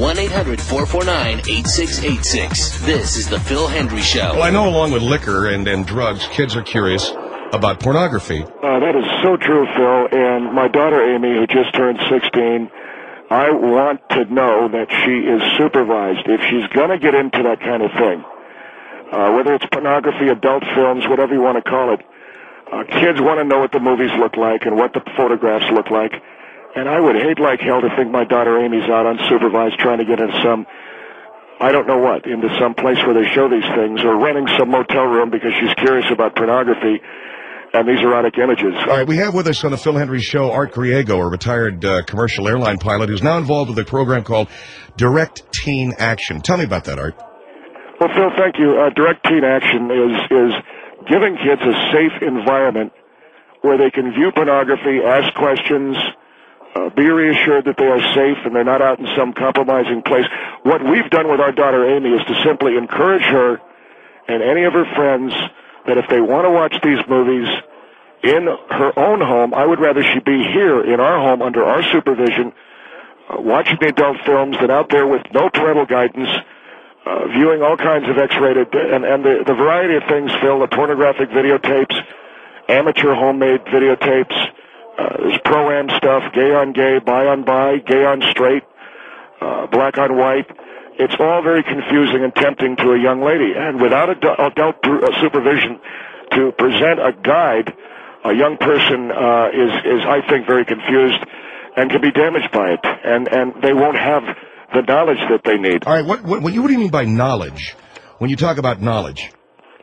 1-800-449-8686. This is The Phil Hendry Show. Well, I know along with liquor and drugs, kids are curious about pornography. That is so true, Phil. And my daughter, Amy, who just turned 16, I want to know that she is supervised. If she's going to get into that kind of thing, whether it's pornography, adult films, whatever you want to call it, kids want to know what the movies look like and what the photographs look like. And I would hate like hell to think my daughter Amy's out unsupervised trying to get into some, I don't know what, into some place where they show these things, or renting some motel room because she's curious about pornography and these erotic images. All right, we have with us on the Phil Hendry Show Art Griego, a retired commercial airline pilot who's now involved with a program called Direct Teen Action. Tell me about that, Art. Well, Phil, thank you. Direct Teen Action is giving kids a safe environment where they can view pornography, ask questions, be reassured that they are safe and they're not out in some compromising place. What we've done with our daughter Amy is to simply encourage her and any of her friends that if they want to watch these movies in her own home, I would rather she be here in our home under our supervision, watching the adult films than out there with no parental guidance, viewing all kinds of X-rated, and the variety of things, Phil, the pornographic videotapes, amateur homemade videotapes, there's pro-am stuff, gay on gay, bi on bi, gay on straight, black on white. It's all very confusing and tempting to a young lady. And without adult supervision to present a guide, a young person is, I think, very confused and can be damaged by it. And they won't have the knowledge that they need. All right, what do you mean by knowledge when you talk about knowledge?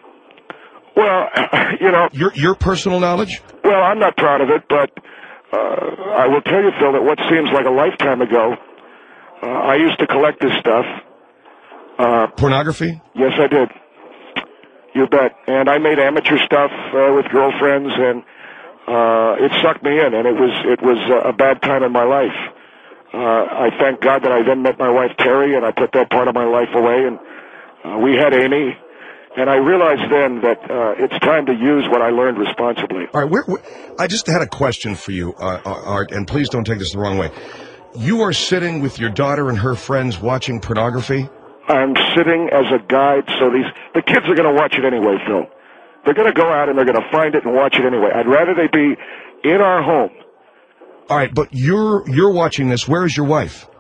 Well, you know... Your personal knowledge? Well, I'm not proud of it, but I will tell you, Phil, that what seems like a lifetime ago, I used to collect this stuff. Pornography? Yes, I did. You bet. And I made amateur stuff with girlfriends, and it sucked me in, and it was a bad time in my life. I thank God that I then met my wife, Terry, and I put that part of my life away, and we had Amy. And I realized then that it's time to use what I learned responsibly. All right, I just had a question for you, Art, and please don't take this the wrong way. You are sitting with your daughter and her friends watching pornography? I'm sitting as a guide, so the kids are going to watch it anyway, Phil. They're going to go out and they're going to find it and watch it anyway. I'd rather they be in our home. All right, but you're watching this. Where is your wife?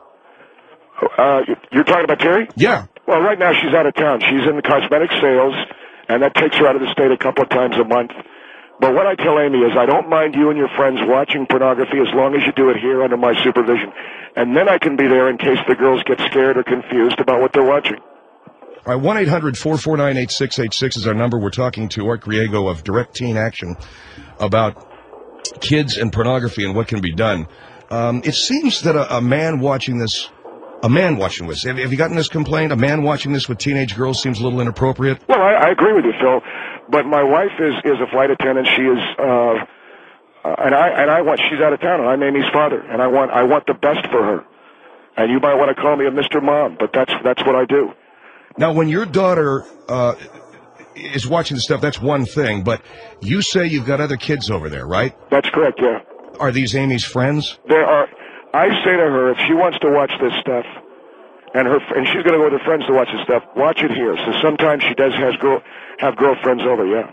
You're talking about Terry? Yeah. Well, right now she's out of town. She's in the cosmetic sales, and that takes her out of the state a couple of times a month. But what I tell Amy is I don't mind you and your friends watching pornography as long as you do it here under my supervision. And then I can be there in case the girls get scared or confused about what they're watching. All right, 1-800-449-8686 is our number. We're talking to Art Griego of Direct Teen Action about kids and pornography and what can be done. It seems that a man watching this... Have you gotten this complaint? A man watching this with teenage girls seems a little inappropriate? Well, I agree with you, Phil. But my wife is a flight attendant. She is, she's out of town, and I'm Amy's father, and I want the best for her. And you might want to call me a Mr. Mom, but that's what I do. Now, when your daughter is watching the stuff, that's one thing, but you say you've got other kids over there, right? That's correct, yeah. Are these Amy's friends? There are. I say to her, if she wants to watch this stuff, and she's going to go with her friends to watch this stuff, watch it here. So sometimes she does have girlfriends over, yeah.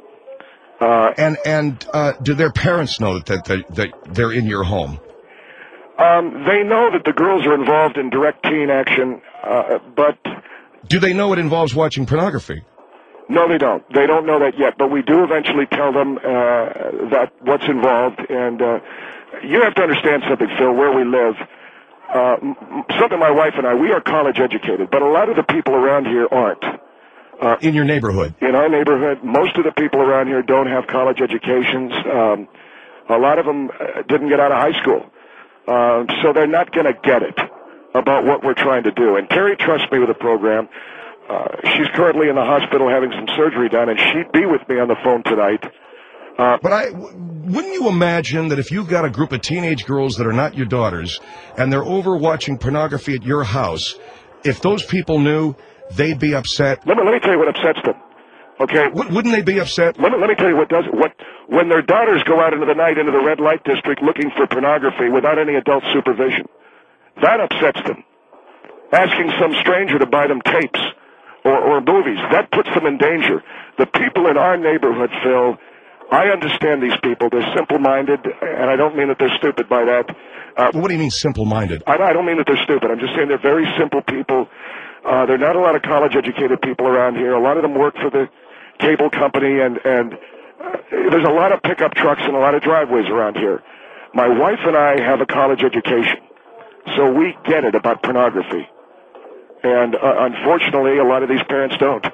And do their parents know that they're in your home? They know that the girls are involved in Direct Teen Action, but... Do they know it involves watching pornography? No, they don't. They don't know that yet, but we do eventually tell them that what's involved, and... you have to understand something, Phil, where we live. Something my wife and we are college educated, but a lot of the people around here aren't. In your neighborhood? In our neighborhood, most of the people around here don't have college educations. A lot of them didn't get out of high school. So they're not going to get it about what we're trying to do. And Terry trusts me with the program. She's currently in the hospital having some surgery done, and she'd be with me on the phone tonight. But wouldn't you imagine that if you've got a group of teenage girls that are not your daughters, and they're over watching pornography at your house, if those people knew, they'd be upset? Let me tell you what upsets them. Okay? Wouldn't they be upset? Let me tell you when their daughters go out into the night into the red light district looking for pornography without any adult supervision. That upsets them. asking some stranger to buy them tapes or movies. That puts them in danger. The people in our neighborhood, Phil, I understand these people. They're simple-minded, and I don't mean that they're stupid by that. What do you mean simple-minded? I don't mean that they're stupid. I'm just saying they're very simple people. There are not a lot of college-educated people around here. A lot of them work for the cable company, and there's a lot of pickup trucks and a lot of driveways around here. My wife and I have a college education, so we get it about pornography. And unfortunately, a lot of these parents don't.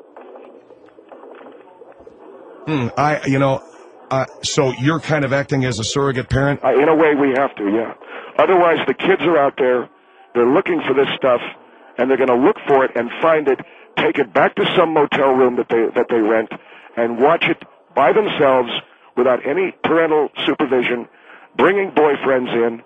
So you're kind of acting as a surrogate parent? In a way, we have to, yeah. Otherwise, the kids are out there, they're looking for this stuff, and they're going to look for it and find it, take it back to some motel room that they rent, and watch it by themselves without any parental supervision, bringing boyfriends in.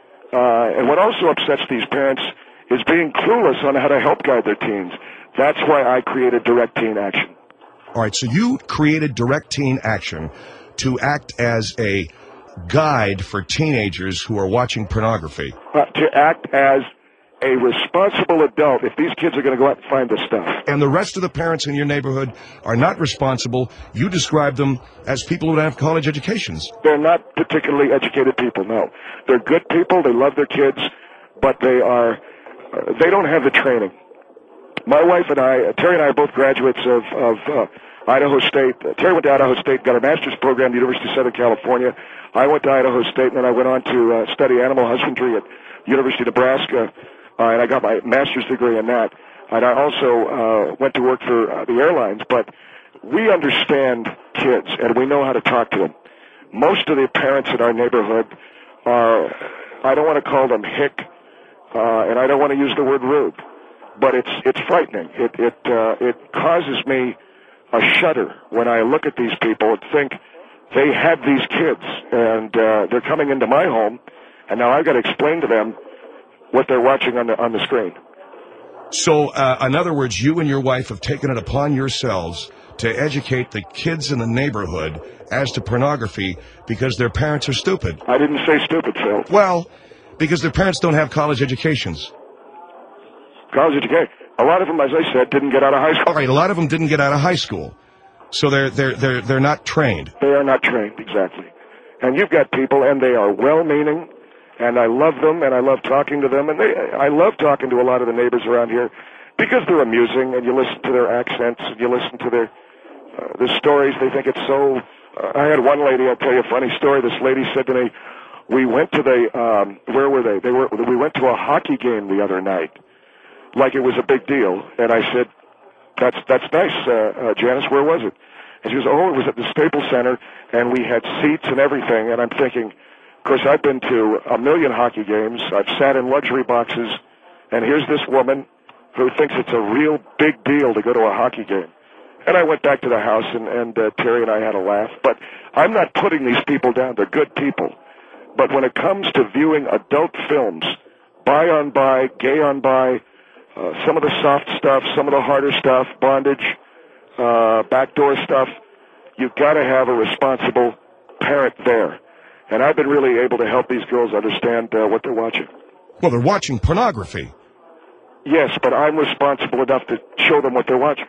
And what also upsets these parents is being clueless on how to help guide their teens. That's why I created Direct Teen Action. All right, so you created Direct Teen Action to act as a guide for teenagers who are watching pornography. To act as a responsible adult if these kids are going to go out and find this stuff. And the rest of the parents in your neighborhood are not responsible. You describe them as people who don't have college educations. They're not particularly educated people, no. They're good people, they love their kids, but they don't have the training. My wife and I, Terry and I are both graduates of Idaho State. Terry went to Idaho State, got a master's program at the University of Southern California. I went to Idaho State, and then I went on to study animal husbandry at University of Nebraska, and I got my master's degree in that. And I also went to work for the airlines, but we understand kids, and we know how to talk to them. Most of the parents in our neighborhood are, I don't want to call them hick, and I don't want to use the word rude, but it's frightening. It causes me a shudder when I look at these people and think they had these kids, and they're coming into my home, and now I've got to explain to them what they're watching on the screen. So, in other words, you and your wife have taken it upon yourselves to educate the kids in the neighborhood as to pornography because their parents are stupid. I didn't say stupid, Phil. Well, because their parents don't have college educations. College education. A lot of them, as I said, didn't get out of high school. All right, a lot of them didn't get out of high school, so they're not trained. They are not trained, exactly. And you've got people, and they are well-meaning, and I love them, and I love talking to them, and I love talking to a lot of the neighbors around here because they're amusing, and you listen to their accents, and you listen to their stories. They think it's so. I had one lady. I'll tell you a funny story. This lady said to me, "We went to where were they? We went to a hockey game the other night, like it was a big deal." And I said, "That's nice, Janice. Where was it?" And she goes, "Oh, it was at the Staples Center, and we had seats and everything." And I'm thinking, of course, I've been to a million hockey games. I've sat in luxury boxes, and here's this woman who thinks it's a real big deal to go to a hockey game. And I went back to the house, and Terry and I had a laugh. But I'm not putting these people down. They're good people. But when it comes to viewing adult films, bi on bi, gay on bi, some of the soft stuff, some of the harder stuff, bondage, backdoor stuff, you've got to have a responsible parent there. And I've been really able to help these girls understand what they're watching. Well, they're watching pornography. Yes, but I'm responsible enough to show them what they're watching.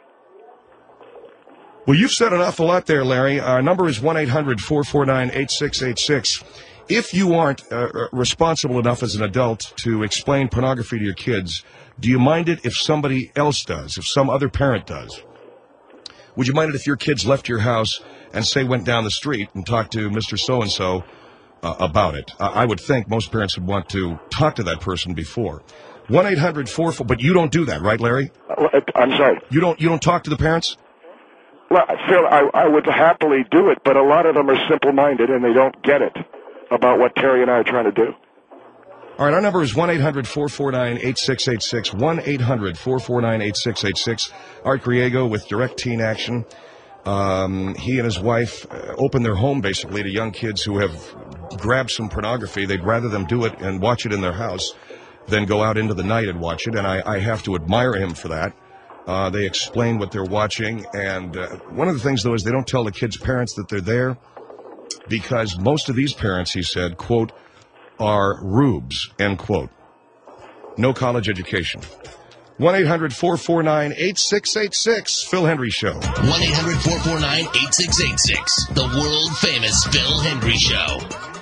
Well, you've said an awful lot there, Larry. Our number is 1-800-449-8686. If you aren't responsible enough as an adult to explain pornography to your kids, do you mind it if somebody else does, if some other parent does? Would you mind it if your kids left your house and, say, went down the street and talked to Mr. So-and-so about it? I would think most parents would want to talk to that person before. 1-800-4... But you don't do that, right, Larry? I'm sorry? You don't talk to the parents? Well, Phil, I would happily do it, but a lot of them are simple-minded and they don't get it about what Terry and I are trying to do. All right, our number is 1-800-449-8686, 1-800-449-8686. Art Griego with Direct Teen Action. He and his wife open their home, basically, to young kids who have grabbed some pornography. They'd rather them do it and watch it in their house than go out into the night and watch it, and I have to admire him for that. They explain what they're watching, and one of the things, though, is they don't tell the kids' parents that they're there because most of these parents, he said, quote, are rubes, end quote. No college education. 1-800-449-8686. Phil Hendry Show. 1-800-449-8686. The world-famous Phil Hendry Show.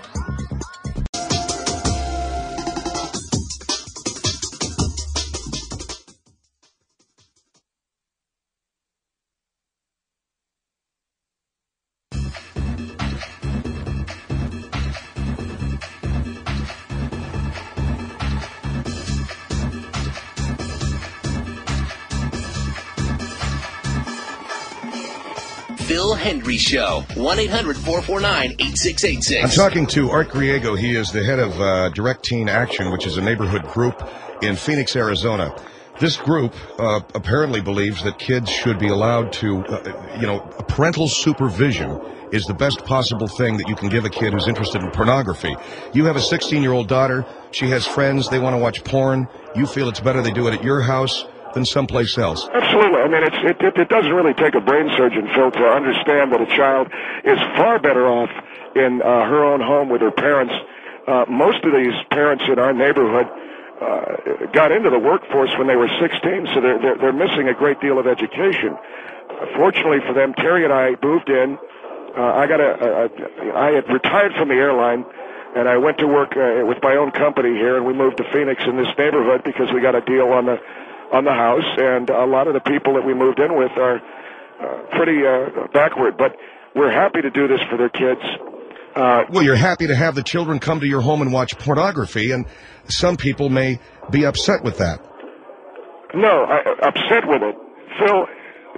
Phil Hendry Show. 1-800-449-8686. I'm talking to Art Griego. He is the head of Direct Teen Action, which is a neighborhood group in Phoenix, Arizona. This group apparently believes that kids should be allowed to, parental supervision is the best possible thing that you can give a kid who's interested in pornography. You have a 16-year-old daughter. She has friends. They want to watch porn. You feel it's better they do it at your house than someplace else. Absolutely. I mean, it doesn't really take a brain surgeon, Phil, to understand that a child is far better off in her own home with her parents. Most of these parents in our neighborhood got into the workforce when they were 16, so they're missing a great deal of education. Fortunately for them, Terry and I moved in. I had retired from the airline, and I went to work with my own company here, and we moved to Phoenix in this neighborhood because we got a deal on the house, and a lot of the people that we moved in with are pretty backward, but we're happy to do this for their kids. Well, you're happy to have the children come to your home and watch pornography, and some people may be upset with that. No, upset with it. Phil,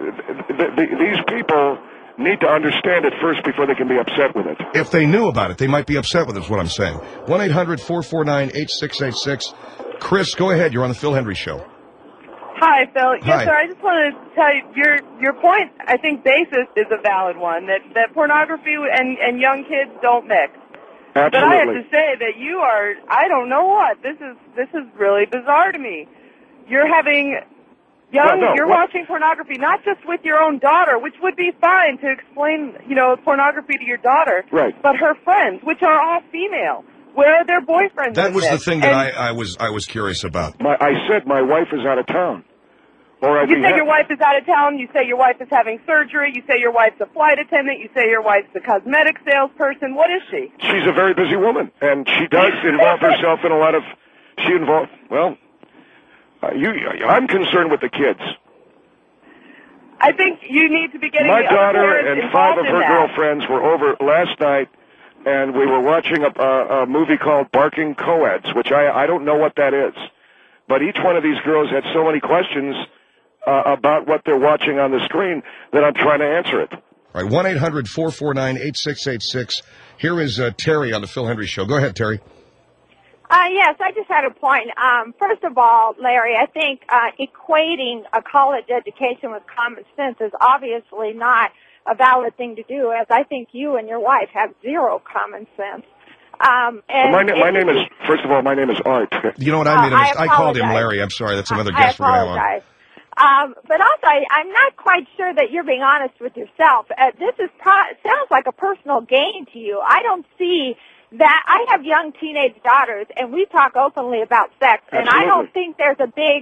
these people need to understand it first before they can be upset with it. If they knew about it, they might be upset with it, is what I'm saying. 1-800-449-8686. Chris, go ahead. You're on the Phil Hendry Show. Hi, Phil. Hi. Yes, sir. I just wanted to tell you, your point, I think, basis is a valid one, that pornography and young kids don't mix. Absolutely. But I have to say that you are, I don't know what, this is really bizarre to me. You're having watching pornography, not just with your own daughter, which would be fine to explain, pornography to your daughter, right, but her friends, which are all female. Where are their boyfriends? That was the thing that I was curious about. I said my wife is out of town. You say your wife is out of town. You say your wife is having surgery. You say your wife's a flight attendant. You say your wife's a cosmetic salesperson. What is she? She's a very busy woman, and she does involve herself in a lot of. I'm concerned with the kids. I think you need to be getting my the other daughter parents and 5 of involved in her that. girlfriends were over last night, and we were watching a movie called Barking Coeds, which I don't know what that is. But each one of these girls had so many questions about what they're watching on the screen that I'm trying to answer it. All right, 1-800-449-8686. Here is Terry on the Phil Hendry Show. Go ahead, Terry. Yes, I just had a point. First of all, Larry, I think equating a college education with common sense is obviously not a valid thing to do, as I think you and your wife have zero common sense. My name is, first of all, my name is Art. You know what, I called him Larry. I'm sorry, that's another guest we're going to have on. But also, I'm not quite sure that you're being honest with yourself. This sounds like a personal gain to you. I don't see that. I have young teenage daughters, and we talk openly about sex, and Absolutely. I don't think there's a big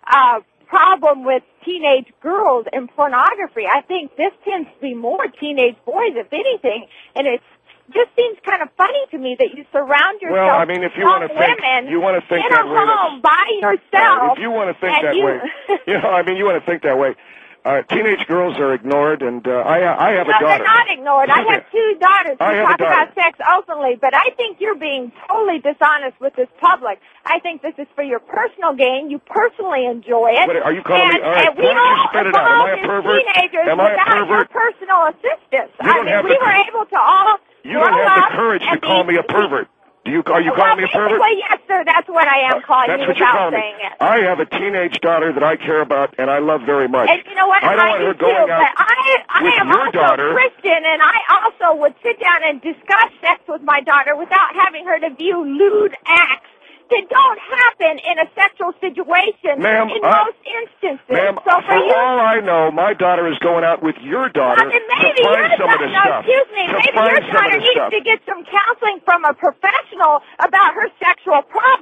problem with teenage girls and pornography. I think this tends to be more teenage boys, if anything, and it just seems kind of funny to me that you surround yourself with if you want to think, women you want to think in that a way. home by yourself. If you want to think that way, you want to think that way. Teenage girls are ignored, and I have a daughter. They're not ignored. I have 2 daughters who talk about sex openly, but I think you're being totally dishonest with this public. I think this is for your personal gain. You personally enjoy it. What, are you calling me? All right, and we why don't you all spit it out? Am I a pervert? teenagers Am I a without pervert? your personal assistance. We were able to all You don't have the courage to call me a pervert. Are you calling me a pervert? Well, yes, sir. That's what I am calling That's you what you're without calling saying me. it. I have a teenage daughter that I care about and I love very much. And you know what? I don't want her do going too, out but I with am your also daughter. Christian, and I also would sit down and discuss sex with my daughter without having her to view lewd acts that don't happen in a sexual situation in most instances. Ma'am, so for you, all I know, my daughter is going out with your daughter maybe to find some of this stuff. Excuse me, maybe your daughter needs to get some counseling from a professional about her sexual problems.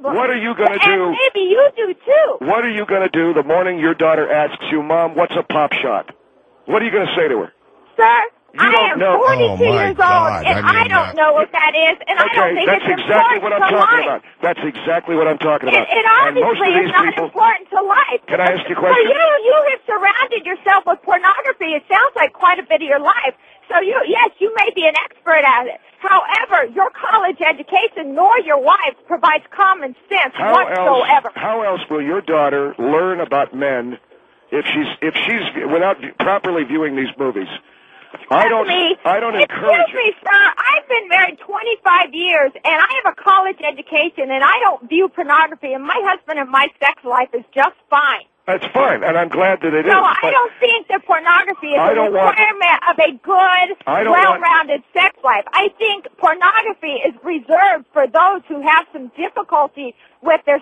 problem. What are you going to do? And maybe you do, too. What are you going to do the morning your daughter asks you, Mom, what's a pop shot? What are you going to say to her? Sir, You don't know. 42 years old, and I don't know what that is, and I don't think that's it's exactly important what I'm to talking life. about. That's exactly what I'm talking about. It And most obviously of is these not people, important to life. Can I ask you a For question? you have surrounded yourself with pornography. It sounds like quite a bit of your life. So yes, you may be an expert at it. However, your college education nor your wife's provides common sense whatsoever. How else will your daughter learn about men if she's without properly viewing these movies? I don't encourage Excuse me, sir. I've been married 25 years, and I have a college education, and I don't view pornography, and my husband and my sex life is just fine. That's fine, and I'm glad that it is. So I don't think that pornography is a requirement of a good, well-rounded sex life. I think pornography is reserved for those who have some difficulty with their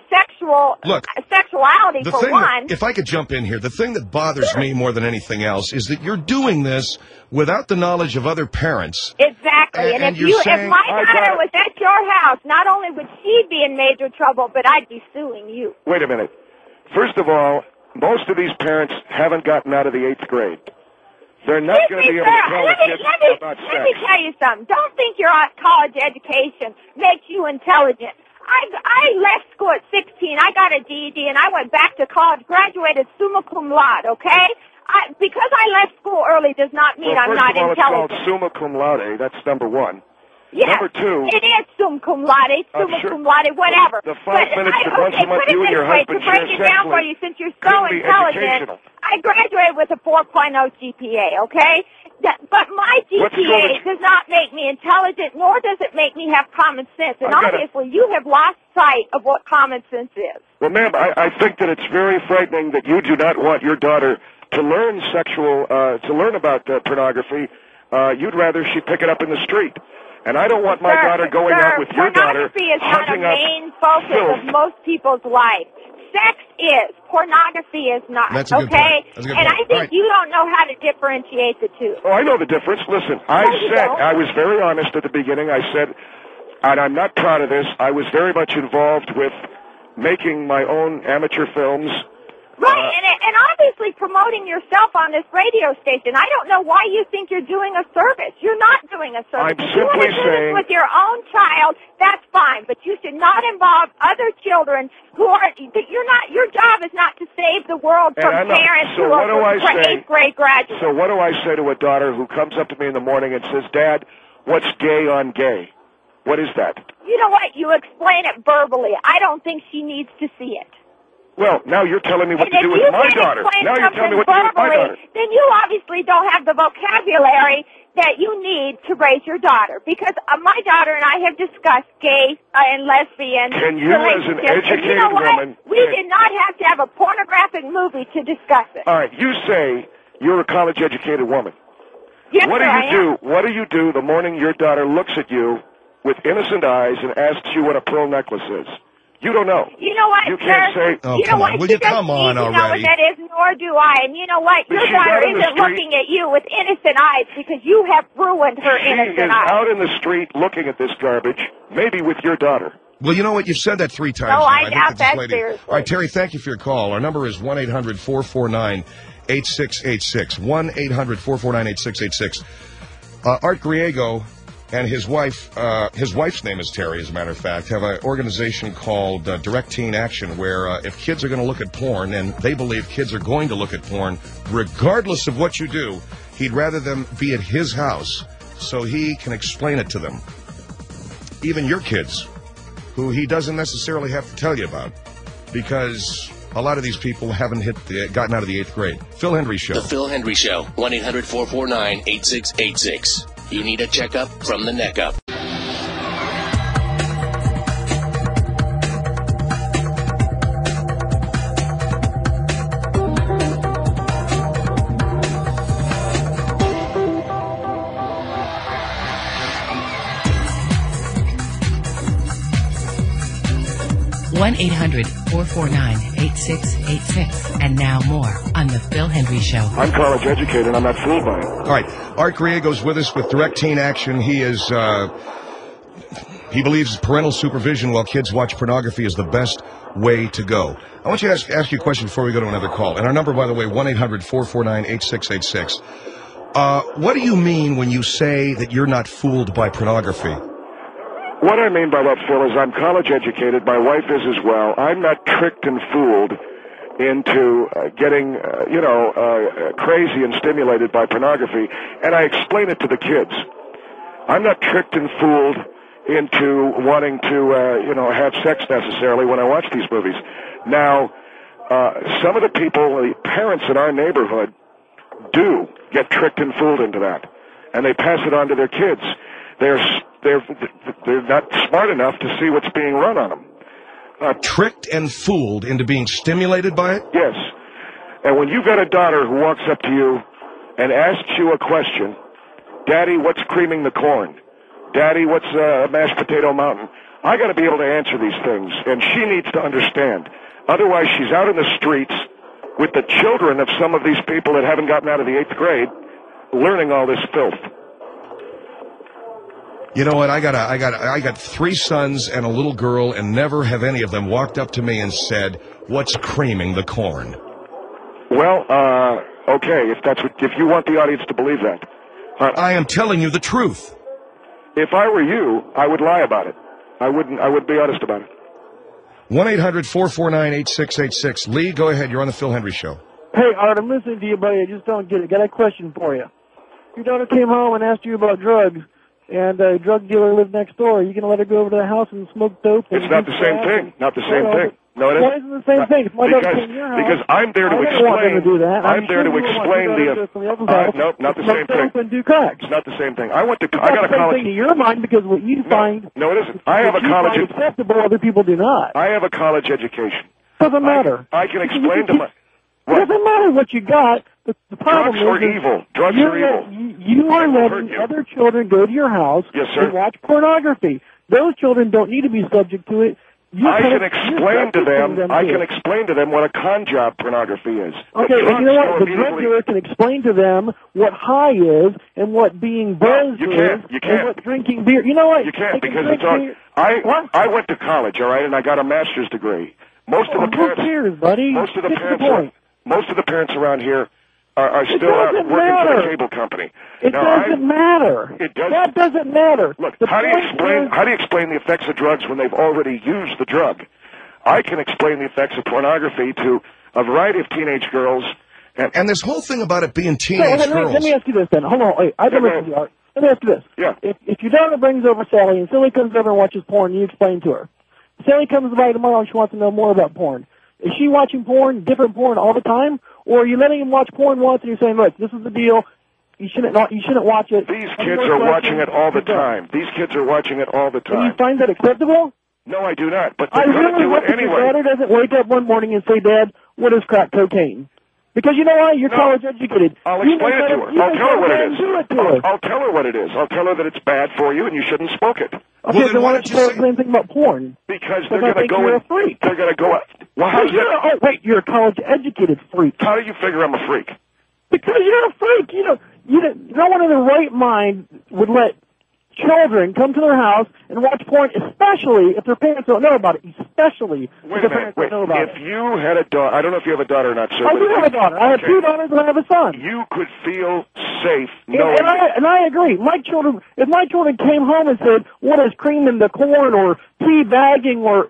sexuality, for one. If I could jump in here, the thing that bothers me more than anything else is that you're doing this without the knowledge of other parents. Exactly. And if my daughter was at your house, not only would she be in major trouble, but I'd be suing you. Wait a minute. First of all, most of these parents haven't gotten out of the 8th grade. They're not going to be able to tell the kids about sex. Let me tell you something. Don't think your college education makes you intelligent. I left school at 16. I got a GED, and I went back to college, graduated summa cum laude, okay? Because I left school early does not mean I'm not intelligent. It's called summa cum laude. That's number one. Yes, number two. It is summa cum laude, cum laude, whatever. The 5 minutes that once a month you and your husband share sexually. To break it down for you, since you're so intelligent, I graduated with a 4.0 GPA, okay? But my GPA does not make me intelligent, nor does it make me have common sense. And obviously, you have lost sight of what common sense is. Well, ma'am, I think that it's very frightening that you do not want your daughter to learn to learn about pornography. You'd rather she pick it up in the street. And I don't want my daughter going out with your daughter. Pornography is not a main focus of most people's life. Sex is. Pornography is not. That's a good point. That's a good point. I think you don't know how to differentiate the two. Oh, I know the difference. Listen, I was very honest at the beginning. I said, and I'm not proud of this, I was very much involved with making my own amateur films. Right, and obviously promoting yourself on this radio station. I don't know why you think you're doing a service. You're not doing a service. I'm simply saying, with your own child, that's fine, but you should not involve other children who are. Your job is not to save the world from parents who are 8th grade graduates. So what do I say to a daughter who comes up to me in the morning and says, "Dad, what's gay on gay? What is that?" You know what? You explain it verbally. I don't think she needs to see it. Well, now you're telling me what to do with my daughter. Now you're telling me what to do with my daughter. Then you obviously don't have the vocabulary that you need to raise your daughter. Because my daughter and I have discussed gay and lesbian Can you, as an educated woman... We did not have to have a pornographic movie to discuss it. All right, you say you're a college-educated woman. Yes, what do you do the morning your daughter looks at you with innocent eyes and asks you what a pearl necklace is? You don't know. You know what, You can't say... Oh, you come on. Will you come on already? Know what that is, nor do I. And you know what? Your daughter isn't looking at you with innocent eyes because you have ruined her innocent eyes. She is out in the street looking at this garbage, maybe with your daughter. Well, you know what? You've said that 3 times. No, I doubt that seriously. All right, Terry, thank you for your call. Our number is 1-800-449-8686. 1-800-449-8686. Art Griego and his wife's name is Terry, as a matter of fact, have an organization called Direct Teen Action, where if kids are going to look at porn, and they believe kids are going to look at porn, regardless of what you do, he'd rather them be at his house so he can explain it to them. Even your kids, who he doesn't necessarily have to tell you about, because a lot of these people haven't gotten out of the 8th grade. Phil Hendrie Show. The Phil Hendrie Show, 1-800-449-8686. You need a checkup from the neck up. One 1-800-449-8686. And now more on The Phil Hendrie Show. I'm college educated and I'm not fooled by it. All right. Art Griego's with us with Direct Teen Action. He is, He believes parental supervision while kids watch pornography is the best way to go. I want you to ask you a question before we go to another call. And our number, by the way, 1-800-449-8686. What do you mean when you say that you're not fooled by pornography? What I mean by that, Phil, is I'm college educated. My wife is as well. I'm not tricked and fooled into getting, crazy and stimulated by pornography. And I explain it to the kids. I'm not tricked and fooled into wanting to, have sex necessarily when I watch these movies. Now, some of the people, the parents in our neighborhood, do get tricked and fooled into that, and they pass it on to their kids. They're not smart enough to see what's being run on them. Tricked and fooled into being stimulated by it? Yes. And when you've got a daughter who walks up to you and asks you a question, Daddy, what's creaming the corn? Daddy, what's mashed potato mountain? I got to be able to answer these things, and she needs to understand. Otherwise, she's out in the streets with the children of some of these people that haven't gotten out of the 8th grade, learning all this filth. You know what? I got 3 sons and a little girl, and never have any of them walked up to me and said, "What's creaming the corn?" Well, okay, if you want the audience to believe that. I am telling you the truth. If I were you, I would lie about it. I would be honest about it. 1-800-449-8686. Lee, go ahead. You're on the Phil Hendry Show. Hey, Art, I'm listening to you, buddy. I just don't get it. Got a question for you. Your daughter came home and asked you about drugs, and a drug dealer lived next door. Are you going to let her go over to the house and smoke dope? It's not the same thing. Not the same thing. No, it isn't. Why isn't it the same thing? If my daughter came to your house, because I'm there to explain. I'm there to explain the. Nope, not the same thing. And do crack. It's not the same thing. I got a college. It's not the same thing to your mind because what you find. No, it isn't. I have a college. Acceptable, other people do not. I have a college education. Doesn't matter. I can explain to my. It doesn't matter what you got. The problem drugs are evil. Drugs are evil. You are letting other children go to your house and watch pornography. Those children don't need to be subject to it. I can explain to them what a con job pornography is. Okay, and you know what? The drug dealer can explain to them what high is and what being buzzed is and what drinking beer. You know what? You can't because it's all. I went to college, all right, and I got a master's degree. Most of the parents, who cares, buddy? Most of the parents around here are still working for the cable company. It doesn't matter. It doesn't. That doesn't matter. Look, how do you explain the effects of drugs when they've already used the drug? I can explain the effects of pornography to a variety of teenage girls. And this whole thing about it being teenage girls. Let me ask you this then. Hold on. Wait, Let me ask you this. Yeah. If your daughter brings over Sally and Sally comes over and watches porn, you explain to her. Sally comes by tomorrow and she wants to know more about porn. Is she watching porn, different porn all the time? Or are you letting him watch porn once and you're saying, look, this is the deal. You shouldn't watch it. These kids are watching it all the time. These kids are watching it all the time. Do you find that acceptable? No, I do not. But they're going to do it anyway. Your daughter doesn't wake up one morning and say, Dad, what is crack cocaine? Because you know why? You're college educated. I'll explain it to her. I'll tell her what it is. I'll tell her what it is. I'll tell her that it's bad for you and you shouldn't smoke it. Okay, then why don't you say the same thing about porn? Because they're going to go you're a freak. They're going to go up. Well, wait, you're a college educated freak. How do you figure I'm a freak? Because you're a freak. No one in their right mind would let children come to their house and watch porn, especially if their parents don't know about it. Especially if their parents don't know about it. If you had a daughter, I don't know if you have a daughter or not, sir. I do have a daughter. I have 2 daughters and I have a son. You could feel safe knowing. And I agree. If my children came home and said, "What is cream in the corn?" or tea bagging, or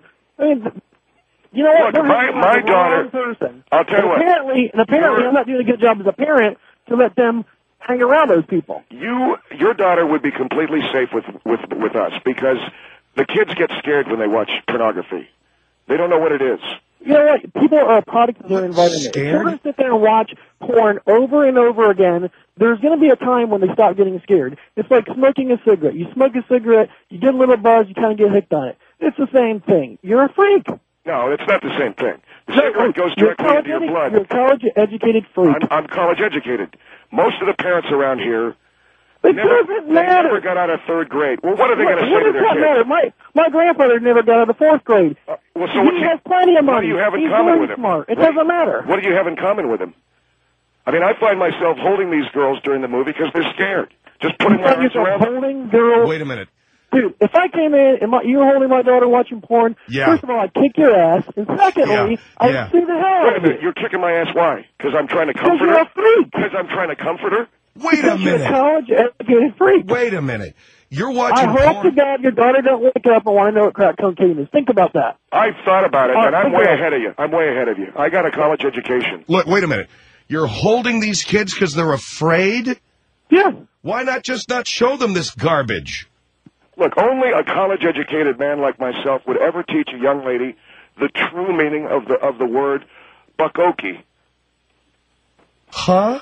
you know what? Look, my daughter. I'll tell you what. Apparently, I'm not doing a good job as a parent to let them hang around those people. Your daughter would be completely safe with us because the kids get scared when they watch pornography. They don't know what it is. You know what? People are a product of their environment. Children sit there and watch porn over and over again. There's going to be a time when they stop getting scared. It's like smoking a cigarette. You smoke a cigarette, you get a little buzz, you kind of get hooked on it. It's the same thing. You're a freak. No, it's not the same thing. The cigarette goes directly into your blood. You're a college-educated freak. I'm college-educated. Most of the parents around here doesn't matter. Never got out of 3rd grade. Well, what are they going to say to their kids? My grandfather never got out of 4th grade. Well, so he has plenty of money. What do you have in common with him? Smart. It doesn't matter. What do you have in common with him? I mean, I find myself holding these girls during the movie because they're scared. Just putting my arms around them. Holding girls. Wait a minute. Dude, if I came in and you were holding my daughter watching porn, first of all, I'd kick your ass, and secondly, I'd sue the hell out of you. Wait a minute, you're kicking my ass, why? Because I'm trying to comfort her? You're a freak. Because I'm trying to comfort her? Wait a minute. You're a college-educated freak. Wait a minute. You're watching porn. I hope to God your daughter don't wake up and want to know what crack cocaine is. Think about that. I've thought about it, and I'm way ahead of you. I'm way ahead of you. I got a college education. Look, wait a minute. You're holding these kids because they're afraid? Yeah. Why not just not show them this garbage? Look, only a college-educated man like myself would ever teach a young lady the true meaning of the word bukkake. Huh?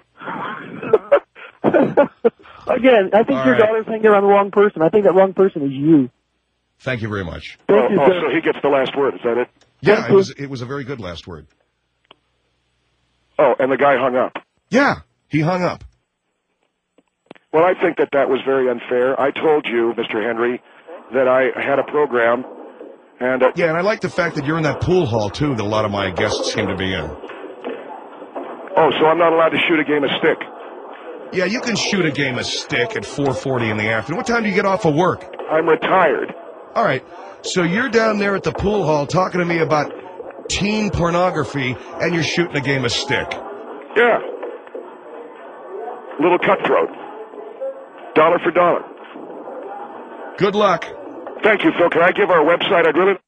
Again, I think your daughter's hanging around the wrong person. I think that wrong person is you. Thank you very much. Thank you, sir. So he gets the last word, is that it? Yeah, it was a very good last word. Oh, and the guy hung up. Yeah, he hung up. Well, I think that was very unfair. I told you, Mr. Henry, that I had a program, and... yeah, and I like the fact that you're in that pool hall, too, that a lot of my guests seem to be in. Oh, so I'm not allowed to shoot a game of stick? Yeah, you can shoot a game of stick at 4:40 in the afternoon. What time do you get off of work? I'm retired. All right, so you're down there at the pool hall talking to me about teen pornography, and you're shooting a game of stick. Yeah. Little cutthroat. Dollar for dollar. Good luck. Thank you, Phil. Can I give our website? I'd really...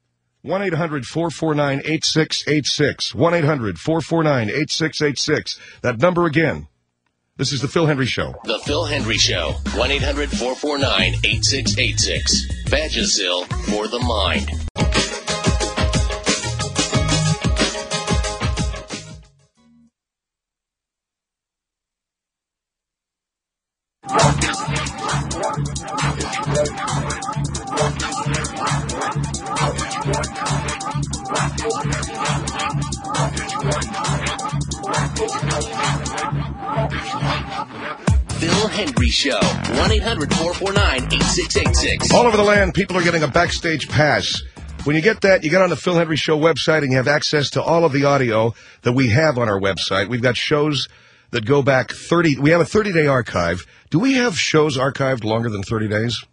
1-800-449-8686. 1-800-449-8686. That number again. This is The Phil Hendry Show. The Phil Hendry Show. 1-800-449-8686. Vagisil for the mind. Phil Hendry Show. 1-800-449-8686. All over the land, people are getting a backstage pass. When you get that, you get on the Phil Hendry Show website and you have access to all of the audio that we have on our website. We've got shows that go back 30. We have a 30-day archive. Do we have shows archived longer than 30 days?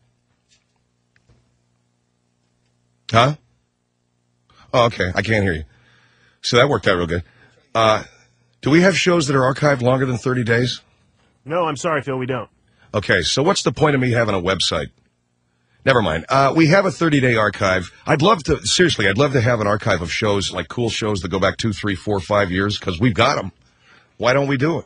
Huh? Oh, okay. I can't hear you. So that worked out real good. Do we have shows that are archived longer than 30 days? No, I'm sorry, Phil, we don't. Okay, so what's the point of me having a website? Never mind. We have a 30-day archive. I'd love to have an archive of shows, like cool shows that go back 2, 3, 4, 5 years, because we've got them. Why don't we do it?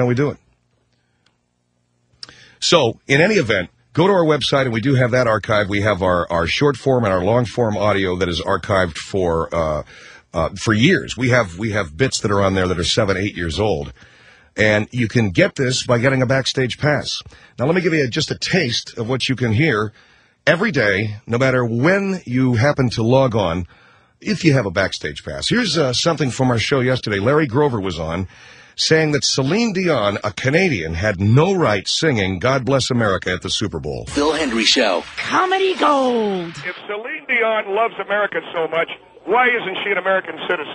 So, in any event, go to our website, and we do have that archive. We have our short form and our long form audio that is archived for years. We have bits that are on there that are 7, 8 years old. And you can get this by getting a backstage pass. Now, let me give you just a taste of what you can hear every day, no matter when you happen to log on, if you have a backstage pass. Here's something from our show yesterday. Larry Grover was on, saying that Celine Dion, a Canadian, had no right singing God Bless America at the Super Bowl. Phil Hendry Show. Comedy Gold. If Celine Dion loves America so much, why isn't she an American citizen?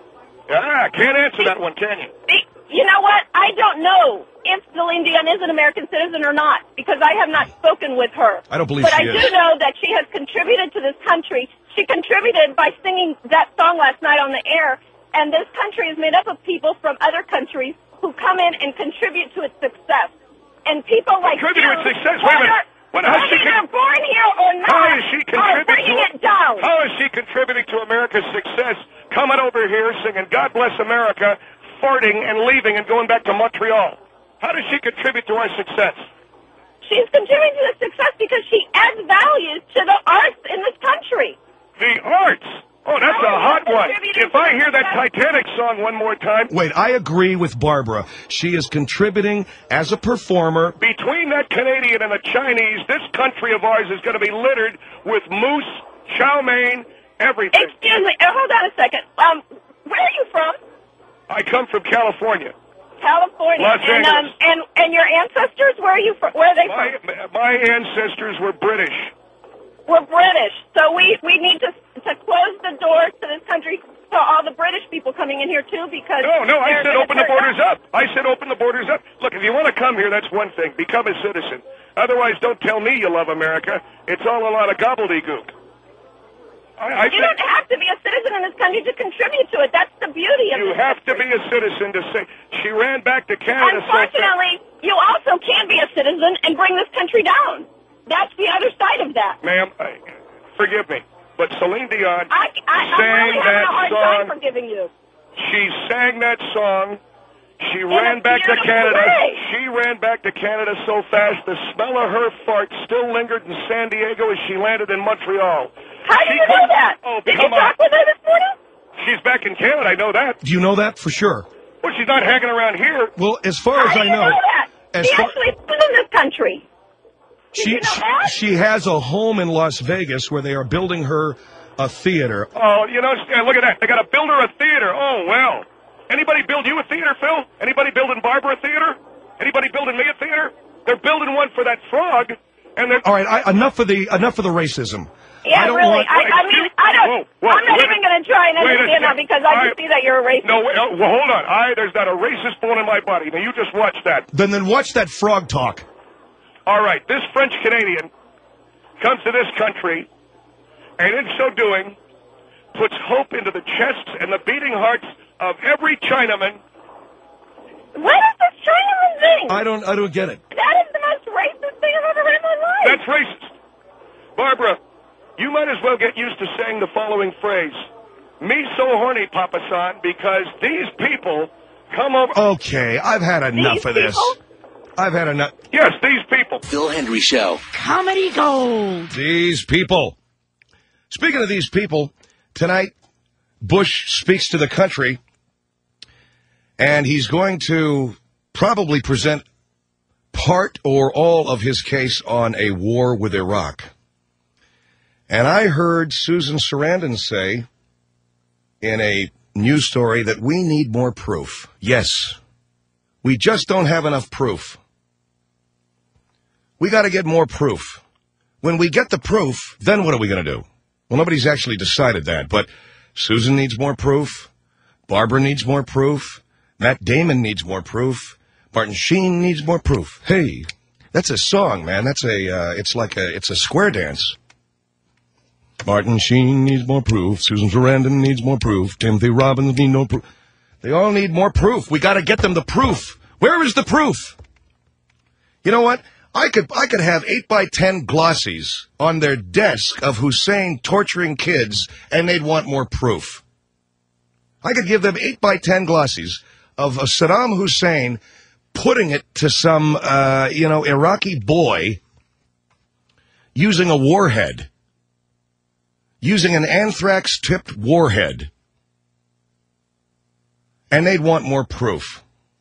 Can't answer that one, can you? You know what? I don't know if Celine Dion is an American citizen or not, because I have not spoken with her. I don't believe but she is. But I do know that she has contributed to this country. She contributed by singing that song last night on the air, and this country is made up of people from other countries who come in and contribute to its success. And people like you, contribute to its success? Wait a minute. Whether they're born here or not, how is she contributing it down. How is she contributing to America's success? Coming over here singing God Bless America, farting and leaving and going back to Montreal. How does she contribute to our success? She's contributing to the success because she adds value to the arts in this country. The arts? Oh, that's a hot one. If I hear that Titanic song one more time... Wait, I agree with Barbara. She is contributing as a performer. Between that Canadian and the Chinese, this country of ours is going to be littered with moose, chow mein, everything. Excuse me. Hold on a second. Where are you from? I come from California. California. Los Angeles. And your ancestors, where are you from? Where are they from? My ancestors were British. We're British, so we need to close the doors to this country to all the British people coming in here too, because no, I said open the borders up. I said open the borders up. Look, if you want to come here, that's one thing. Become a citizen. Otherwise, don't tell me you love America. It's all a lot of gobbledygook. You don't have to be a citizen in this country to contribute to it. That's the beauty of it. You have to be a citizen to say. She ran back to Canada. Unfortunately, you also can be a citizen and bring this country down. That's the other side of that. Ma'am, forgive me, but Celine Dion I'm really having a hard time forgiving you. She sang that song. She ran back to Canada. She ran back to Canada so fast, the smell of her fart still lingered in San Diego as she landed in Montreal. How do you know that? Oh, Did you talk with her this morning? She's back in Canada, I know that. Do you know that for sure? Well, she's not hanging around here. Well, as far as How I do you know that? She actually lives in this country. Did you know that? She has a home in Las Vegas where they are building her a theater. Oh, you know, look at that. They got to build her a theater. Oh, well. Anybody build you a theater, Phil? Anybody building Barbara a theater? Anybody building me a theater? They're building one for that frog, and they're... All right, enough of the racism. Yeah, I'm not even going to try and understand that because I can see that you're a racist. No, well, hold on. There's not a racist bone in my body. Now, you just watch that. Then watch that frog talk. All right, this French-Canadian comes to this country, and in so doing, puts hope into the chests and the beating hearts of every Chinaman. What is this Chinaman thing? I don't get it. That is the most racist thing I've ever heard in my life. That's racist. Barbara, you might as well get used to saying the following phrase. Me so horny, Papa San, because these people come over... Okay, I've had enough of this. I've had enough. Yes, these people. Phil Hendry Show. Comedy Gold. These people. Speaking of these people, tonight, Bush speaks to the country, and he's going to probably present part or all of his case on a war with Iraq. And I heard Susan Sarandon say in a news story that we need more proof. Yes, we just don't have enough proof. We got to get more proof. When we get the proof, then what are we going to do? Well, nobody's actually decided that, but Susan needs more proof. Barbara needs more proof. Matt Damon needs more proof. Martin Sheen needs more proof. Hey, that's a song, man. That's it's a square dance. Martin Sheen needs more proof. Susan Sarandon needs more proof. Timothy Robbins needs no proof. They all need more proof. We got to get them the proof. Where is the proof? You know what? I could have 8x10 glossies on their desk of Hussein torturing kids, and they'd want more proof. I could give them 8x10 glossies of Saddam Hussein putting it to some, Iraqi boy using a warhead, using an anthrax-tipped warhead, and they'd want more proof.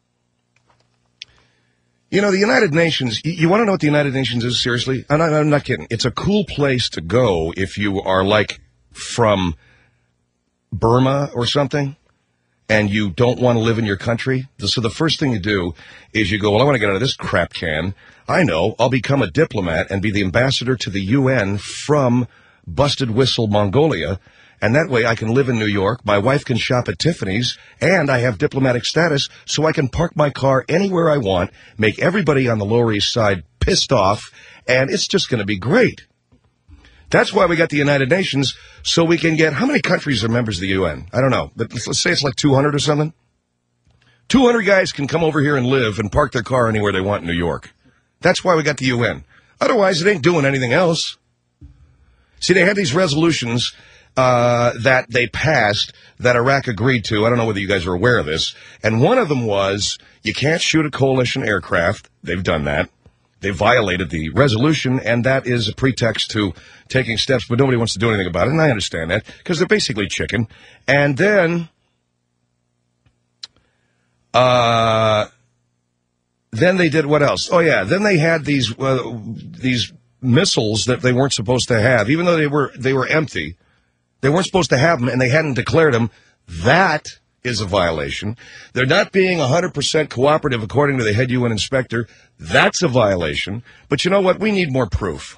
You know, the United Nations, you want to know what the United Nations is, seriously? I'm not kidding. It's a cool place to go if you are, like, from Burma or something, and you don't want to live in your country. So the first thing you do is you go, well, I want to get out of this crap can. I know, I'll become a diplomat and be the ambassador to the UN from Busted Whistle, Mongolia, and that way I can live in New York, my wife can shop at Tiffany's, and I have diplomatic status, so I can park my car anywhere I want, make everybody on the Lower East Side pissed off, and it's just going to be great. That's why we got the United Nations, so we can get... How many countries are members of the UN? I don't know. But let's say it's like 200 or something. 200 guys can come over here and live and park their car anywhere they want in New York. That's why we got the UN. Otherwise, it ain't doing anything else. See, they had these resolutions that they passed that Iraq agreed to. I don't know whether you guys are aware of this. And one of them was you can't shoot a coalition aircraft. They've done that. They violated the resolution, and that is a pretext to taking steps, but nobody wants to do anything about it, and I understand that, because they're basically chicken. And then they did what else? Oh, yeah, then they had these missiles that they weren't supposed to have, even though they were empty. They weren't supposed to have them, and they hadn't declared them. That is a violation. They're not being 100% cooperative, according to the head UN inspector. That's a violation. But you know what? We need more proof.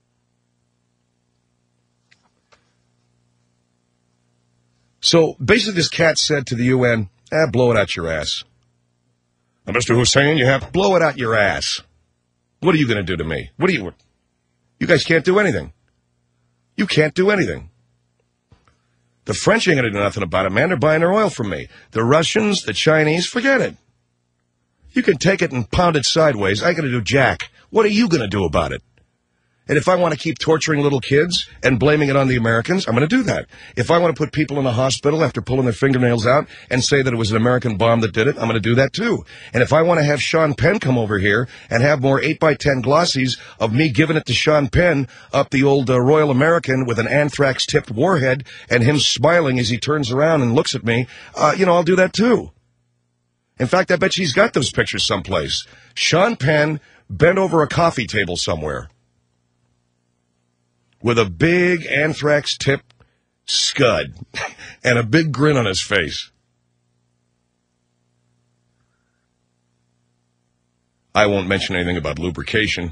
So basically this cat said to the UN, blow it out your ass. Now, Mr. Hussein, you have to blow it out your ass. What are you going to do to me? You guys can't do anything. You can't do anything. The French ain't going to do nothing about it, man. They're buying their oil from me. The Russians, the Chinese, forget it. You can take it and pound it sideways. I ain't going to do jack. What are you going to do about it? And if I want to keep torturing little kids and blaming it on the Americans, I'm going to do that. If I want to put people in the hospital after pulling their fingernails out and say that it was an American bomb that did it, I'm going to do that too. And if I want to have Sean Penn come over here and have more 8x10 glossies of me giving it to Sean Penn up the old Royal American with an anthrax-tipped warhead and him smiling as he turns around and looks at me, I'll do that too. In fact, I bet she's got those pictures someplace. Sean Penn bent over a coffee table somewhere with a big anthrax-tipped scud and a big grin on his face. I won't mention anything about lubrication.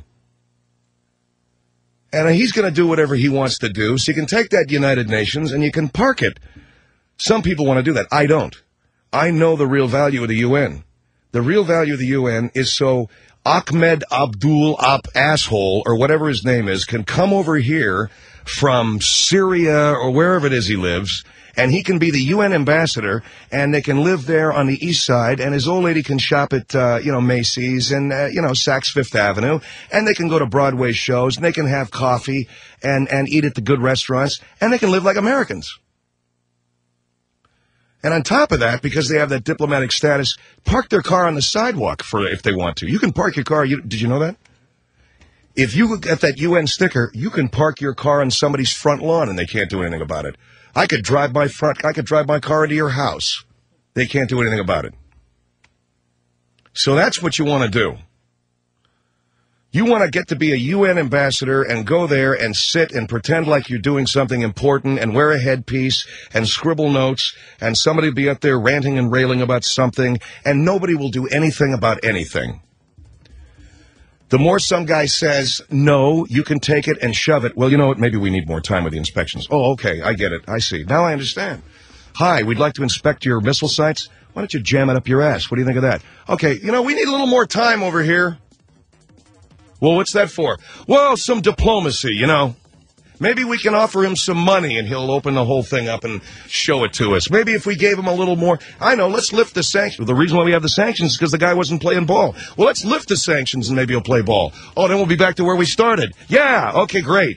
And he's going to do whatever he wants to do, so you can take that United Nations and you can park it. Some people want to do that. I don't. I know the real value of the UN. The real value of the UN is so Ahmed Abdul asshole, or whatever his name is, can come over here from Syria or wherever it is he lives, and he can be the UN ambassador, and they can live there on the east side, and his old lady can shop at, Macy's and, Saks Fifth Avenue, and they can go to Broadway shows, and they can have coffee and eat at the good restaurants, and they can live like Americans. And on top of that, because they have that diplomatic status, park their car on the sidewalk if they want to. You can park your car. Did you know that? If you get that UN sticker, you can park your car on somebody's front lawn and they can't do anything about it. I could drive my car into your house. They can't do anything about it. So that's what you want to do. You want to get to be a UN ambassador and go there and sit and pretend like you're doing something important and wear a headpiece and scribble notes, and somebody will be up there ranting and railing about something, and nobody will do anything about anything. The more some guy says, no, you can take it and shove it, well, you know what, maybe we need more time with the inspections. Oh, okay, I get it, I see. Now I understand. Hi, we'd like to inspect your missile sites. Why don't you jam it up your ass? What do you think of that? Okay, we need a little more time over here. Well, what's that for? Well, some diplomacy, Maybe we can offer him some money and he'll open the whole thing up and show it to us. Maybe if we gave him a little more, let's lift the sanctions. The reason why we have the sanctions is because the guy wasn't playing ball. Well, let's lift the sanctions and maybe he'll play ball. Oh, then we'll be back to where we started. Yeah, okay, great.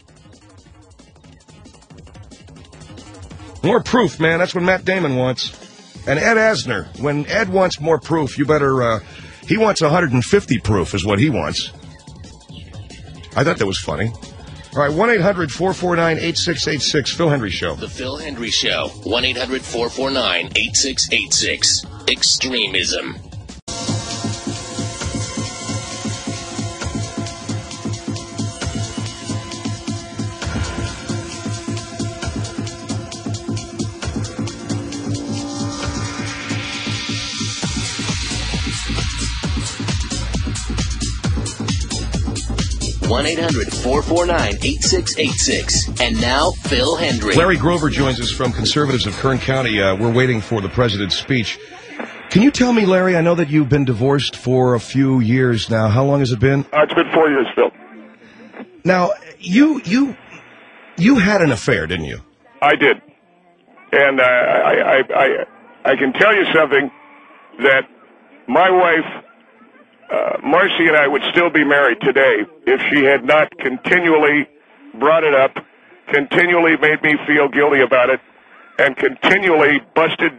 More proof, man. That's what Matt Damon wants. And Ed Asner. When Ed wants more proof, you better, he wants 150 proof is what he wants. I thought that was funny. All right, 1-800-449-8686, Phil Hendry Show. The Phil Hendry Show, 1-800-449-8686. Extremism. 1-800-449-8686. And now, Phil Hendry. Larry Grover joins us from Conservatives of Kern County. We're waiting for the president's speech. Can you tell me, Larry, I know that you've been divorced for a few years now. How long has it been? It's been 4 years, Phil. Now, you had an affair, didn't you? I did. And I can tell you something, that my wife, Marcy, and I would still be married today if she had not continually brought it up, continually made me feel guilty about it, and continually busted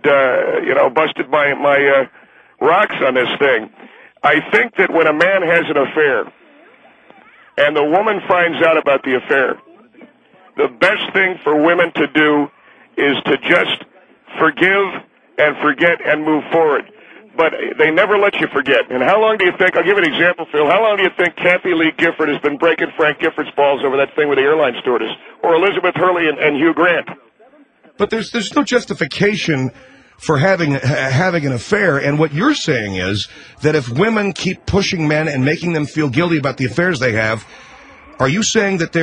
my rocks on this thing. I think that when a man has an affair and the woman finds out about the affair, the best thing for women to do is to just forgive and forget and move forward. But they never let you forget. And how long do you think, I'll give you an example, Phil, how long do you think Kathy Lee Gifford has been breaking Frank Gifford's balls over that thing with the airline stewardess? Or Elizabeth Hurley and Hugh Grant? But there's no justification for having an affair, and what you're saying is that if women keep pushing men and making them feel guilty about the affairs they have, are you saying that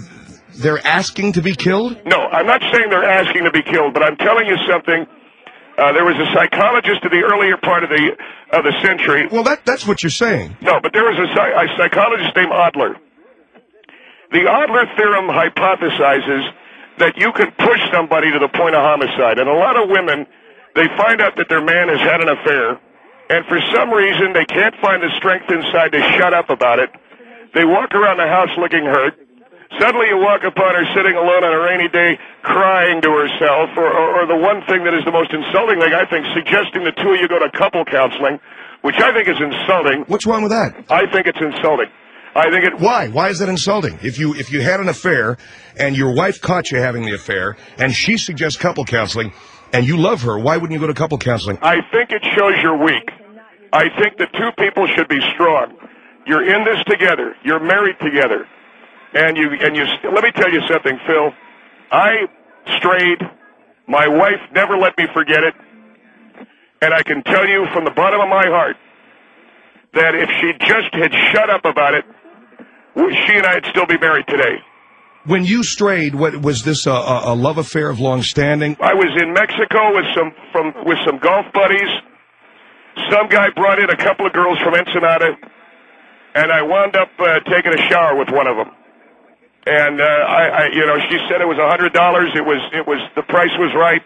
they're asking to be killed? No, I'm not saying they're asking to be killed, but I'm telling you something There was a psychologist in the earlier part of the century. Well, that's what you're saying. No, but there was a psychologist named Adler. The Adler theorem hypothesizes that you can push somebody to the point of homicide. And a lot of women, they find out that their man has had an affair, and for some reason they can't find the strength inside to shut up about it. They walk around the house looking hurt. Suddenly you walk upon her sitting alone on a rainy day crying to herself, or the one thing that is the most insulting thing, I think, suggesting the two of you go to couple counseling, which I think is insulting. What's wrong with that? I think it's insulting. I think it. Why? Why is that insulting? If you had an affair and your wife caught you having the affair and she suggests couple counseling and you love her, why wouldn't you go to couple counseling? I think it shows you're weak. I think the two people should be strong. You're in this together. You're married together. And you. Let me tell you something, Phil. I strayed. My wife never let me forget it. And I can tell you from the bottom of my heart that if she just had shut up about it, she and I would still be married today. When you strayed, what was this a love affair of long standing? I was in Mexico with some golf buddies. Some guy brought in a couple of girls from Ensenada, and I wound up taking a shower with one of them. And she said it was $100. It was the price was right.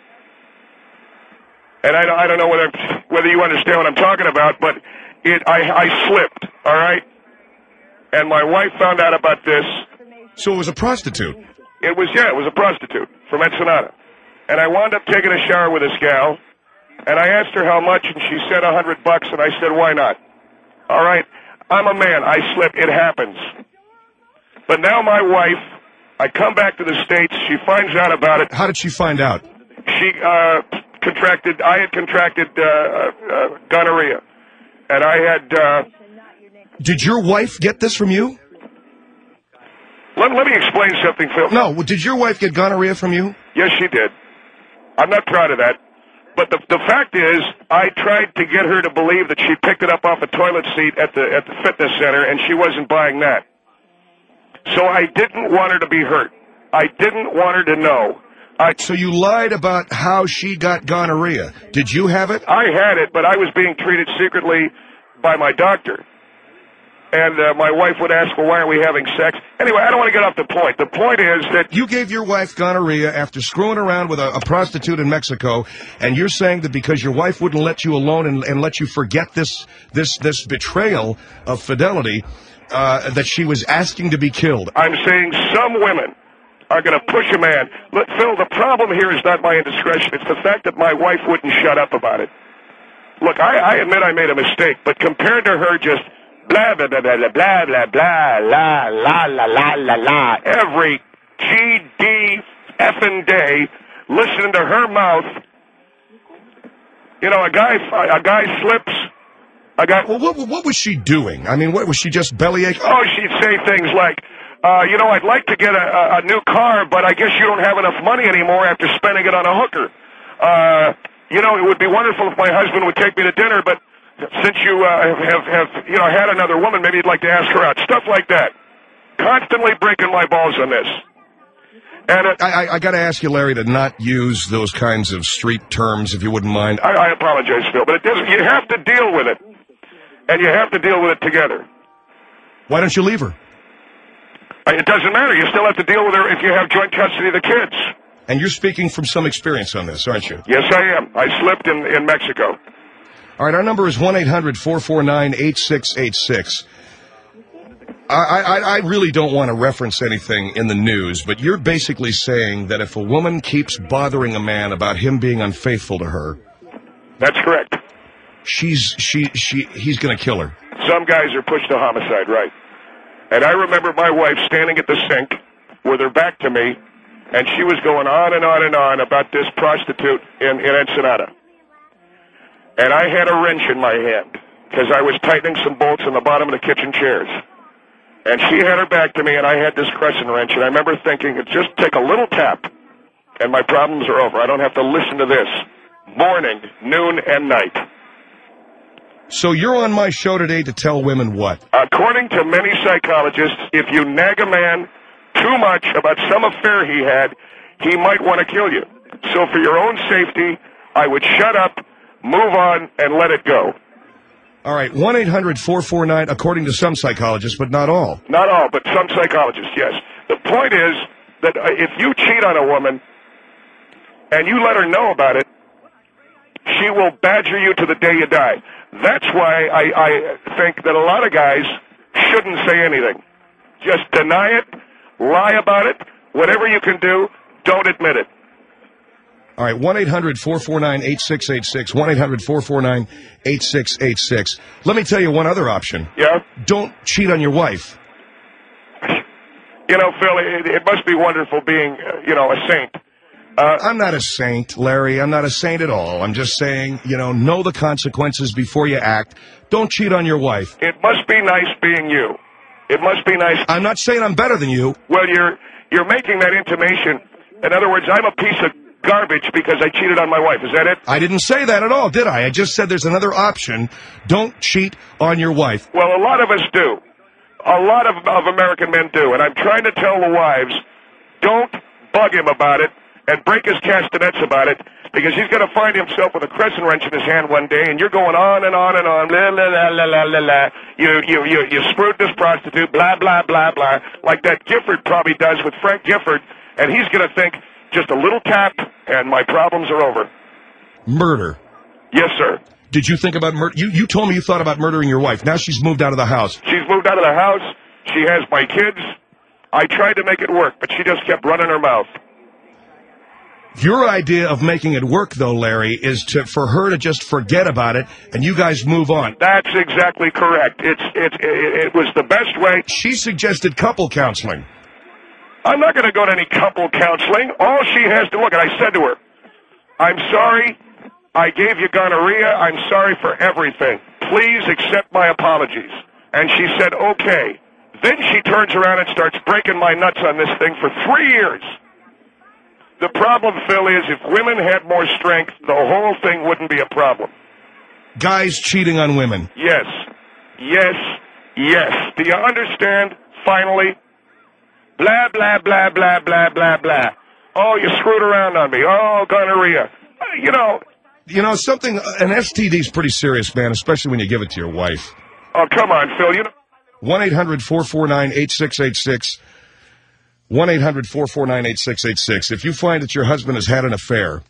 And I don't know whether you understand what I'm talking about, but I slipped. All right. And my wife found out about this. So it was a prostitute? It was a prostitute from Ensenada. And I wound up taking a shower with this gal, and I asked her how much, and she said $100, and I said, why not? All right, I'm a man. I slip. It happens. But now my wife, I come back to the States. She finds out about it. How did she find out? She I had contracted gonorrhea, and I had... Did your wife get this from you? Let me explain something, Phil. No, did your wife get gonorrhea from you? Yes, she did. I'm not proud of that. But the fact is, I tried to get her to believe that she picked it up off a toilet seat at the fitness center, and she wasn't buying that. So I didn't want her to be hurt. I didn't want her to know. So you lied about how she got gonorrhea. Did you have it? I had it, but I was being treated secretly by my doctor. And my wife would ask, well, why are we having sex? Anyway, I don't want to get off the point. The point is that... You gave your wife gonorrhea after screwing around with a prostitute in Mexico, and you're saying that because your wife wouldn't let you alone and let you forget this betrayal of fidelity, that she was asking to be killed. I'm saying some women are going to push a man. Look, Phil, the problem here is not my indiscretion. It's the fact that my wife wouldn't shut up about it. Look, I admit I made a mistake, but compared to her just... blah, blah, blah, blah, blah, blah, blah, la, la, la, la, la, la, every GD effing day, listening to her mouth. You know, a guy slips. Well, what was she doing? I mean, what was she just bellyaching? Oh, she'd say things like, I'd like to get a new car, but I guess you don't have enough money anymore after spending it on a hooker. It would be wonderful if my husband would take me to dinner, but since you have had another woman, maybe you'd like to ask her out. Stuff like that. Constantly breaking my balls on this. And I got to ask you, Larry, to not use those kinds of street terms, if you wouldn't mind. I apologize, Phil, but you have to deal with it. And you have to deal with it together. Why don't you leave her? It doesn't matter. You still have to deal with her if you have joint custody of the kids. And you're speaking from some experience on this, aren't you? Yes, I am. I slipped in Mexico. All right, our number is 1-800-449-8686. I really don't want to reference anything in the news, but you're basically saying that if a woman keeps bothering a man about him being unfaithful to her... That's correct. He's going to kill her. Some guys are pushed to homicide, right. And I remember my wife standing at the sink with her back to me, and she was going on and on and on about this prostitute in Ensenada. And I had a wrench in my hand because I was tightening some bolts in the bottom of the kitchen chairs. And she had her back to me, and I had this crescent wrench. And I remember thinking, just take a little tap, and my problems are over. I don't have to listen to this morning, noon, and night. So you're on my show today to tell women what? According to many psychologists, if you nag a man too much about some affair he had, he might want to kill you. So for your own safety, I would shut up, move on, and let it go. All right, 1-800-449, according to some psychologists, but not all. Not all, but some psychologists, yes. The point is that if you cheat on a woman and you let her know about it, she will badger you to the day you die. That's why I think that a lot of guys shouldn't say anything. Just deny it, lie about it, whatever you can do, don't admit it. All right, 1-800-449-8686, 1-800-449-8686. Let me tell you one other option. Yeah? Don't cheat on your wife. You know, Phil, it must be wonderful being, a saint. I'm not a saint, Larry. I'm not a saint at all. I'm just saying, know the consequences before you act. Don't cheat on your wife. It must be nice being you. It must be nice. I'm not saying I'm better than you. Well, you're making that intimation. In other words, I'm a piece of garbage because I cheated on my wife. Is that it? I didn't say that at all, did I? I just said there's another option. Don't cheat on your wife. Well, a lot of us do. A lot of American men do. And I'm trying to tell the wives, don't bug him about it and break his castanets about it, because he's going to find himself with a crescent wrench in his hand one day, and you're going on and on and on, blah, blah, blah, blah, blah, blah. You screwed this prostitute, blah, blah, blah, blah, like that Gifford probably does with Frank Gifford, and he's going to think, just a little tap, and my problems are over. Murder. Yes, sir. Did you think about murder? You told me you thought about murdering your wife. Now she's moved out of the house. She's moved out of the house. She has my kids. I tried to make it work, but she just kept running her mouth. Your idea of making it work, though, Larry, is for her to just forget about it and you guys move on. That's exactly correct. It was the best way. She suggested couple counseling. I'm not going to go to any couple counseling. All she has to look at, I said to her, I'm sorry, I gave you gonorrhea. I'm sorry for everything. Please accept my apologies. And she said, okay. Then she turns around and starts breaking my nuts on this thing for 3 years. The problem, Phil, is if women had more strength, the whole thing wouldn't be a problem. Guys cheating on women. Yes. Yes. Yes. Do you understand, finally? Blah, blah, blah, blah, blah, blah, blah. Oh, you screwed around on me. Oh, gonorrhea. You know, something, an STD is pretty serious, man, especially when you give it to your wife. Oh, come on, Phil. 1-800-449-8686. 1-800-449-8686. If you find that your husband has had an affair,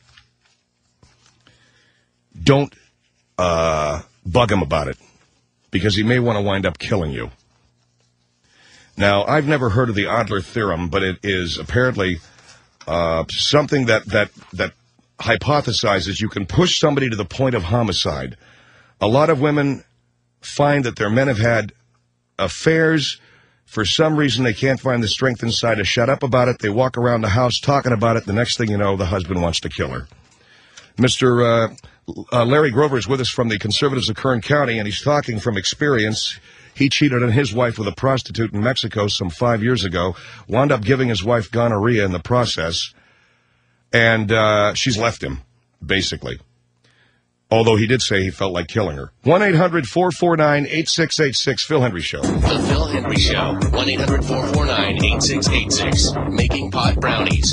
don't bug him about it, because he may want to wind up killing you. Now, I've never heard of the Adler theorem, but it is apparently something that hypothesizes you can push somebody to the point of homicide. A lot of women find that their men have had affairs. For some reason, they can't find the strength inside to shut up about it. They walk around the house talking about it. The next thing you know, the husband wants to kill her. Mr. Larry Grover is with us from the Conservatives of Kern County, and he's talking from experience. He cheated on his wife with a prostitute in Mexico some 5 years ago, wound up giving his wife gonorrhea in the process, and she's left him, basically. Although he did say he felt like killing her. 1-800-449-8686, Phil Hendry Show. The Phil Hendry Show. 1-800-449-8686. Making pot brownies.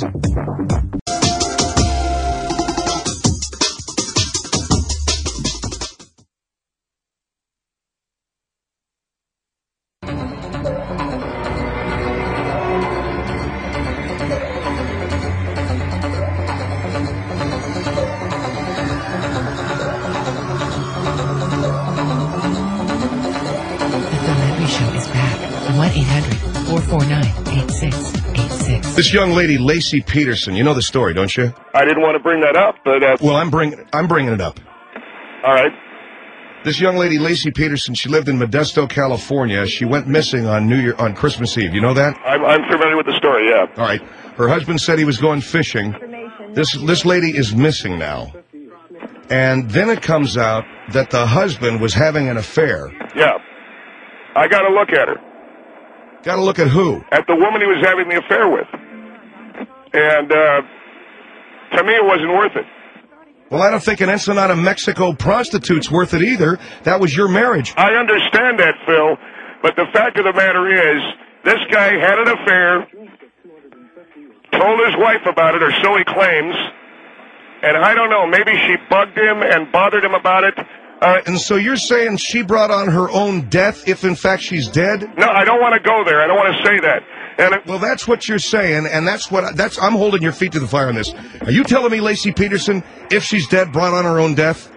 This young lady, Lacey Peterson, you know the story, don't you? I didn't want to bring that up, but... Well, I'm bringing it up. All right. This young lady, Lacey Peterson, she lived in Modesto, California. She went missing on Christmas Eve. You know that? I'm familiar with the story, yeah. All right. Her husband said he was going fishing. This lady is missing now. And then it comes out that the husband was having an affair. Yeah. I got to look at her. Got to look at who? At the woman he was having the affair with. And to me, it wasn't worth it. Well, I don't think an Ensenada, Mexico prostitute's worth it either. That was your marriage. I understand that, Phil. But the fact of the matter is, this guy had an affair, told his wife about it, or so he claims, And I don't know, maybe she bugged him and bothered him about it. And so you're saying she brought on her own death if in fact she's dead? No, I don't want to go there. I don't want to say that. Well, that's what you're saying, and I'm holding your feet to the fire on this. Are you telling me Laci Peterson, if she's dead, brought on her own death?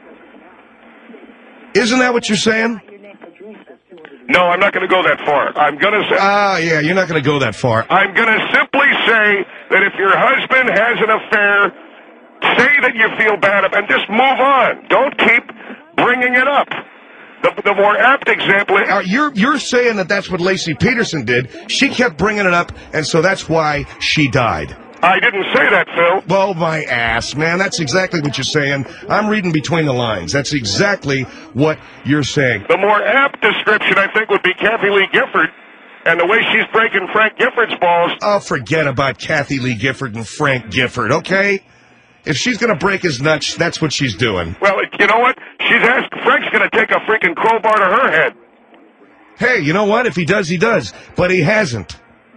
Isn't that what you're saying? No, I'm not going to go that far. I'm going to say... yeah, you're not going to go that far. I'm going to simply say that if your husband has an affair, say that you feel bad and just move on. Don't keep bringing it up. The more apt example... You're saying that that's what Laci Peterson did. She kept bringing it up, and so that's why she died. I didn't say that, Phil. Well, my ass, man. That's exactly what you're saying. I'm reading between the lines. That's exactly what you're saying. The more apt description, I think, would be Kathy Lee Gifford, and the way she's breaking Frank Gifford's balls. Oh, forget about Kathy Lee Gifford and Frank Gifford, okay? If she's going to break his nuts, that's what she's doing. Well, you know what? Frank's going to take a freaking crowbar to her head. Hey, you know what? If he does, he does. But he hasn't.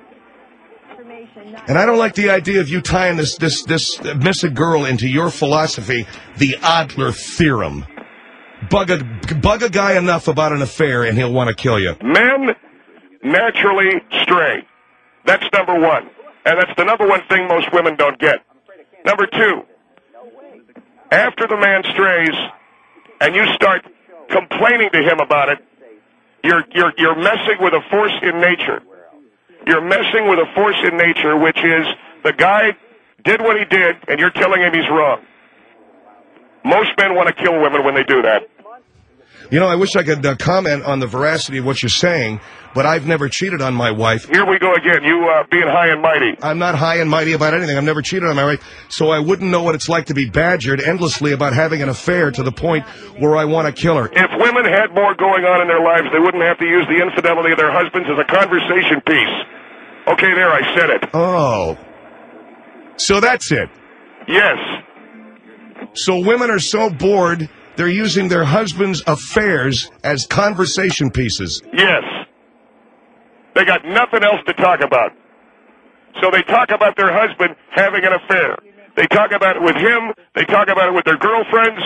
And I don't like the idea of you tying this missing girl into your philosophy, the Adler theorem. Bug a guy enough about an affair and he'll want to kill you. Men naturally stray. That's number one. And that's the number one thing most women don't get. Number two, after the man strays and you start complaining to him about it, you're messing with a force in nature. You're messing with a force in nature, which is the guy did what he did, and you're telling him he's wrong. Most men want to kill women when they do that. You know, I wish I could comment on the veracity of what you're saying, but I've never cheated on my wife. Here we go again, you being high and mighty. I'm not high and mighty about anything. I've never cheated on my wife, so I wouldn't know what it's like to be badgered endlessly about having an affair to the point where I want to kill her. If women had more going on in their lives, they wouldn't have to use the infidelity of their husbands as a conversation piece. Okay, there, I said it. Oh. So that's it? Yes. So women are so bored, they're using their husbands' affairs as conversation pieces. Yes. They got nothing else to talk about. So they talk about their husband having an affair. They talk about it with him. They talk about it with their girlfriends.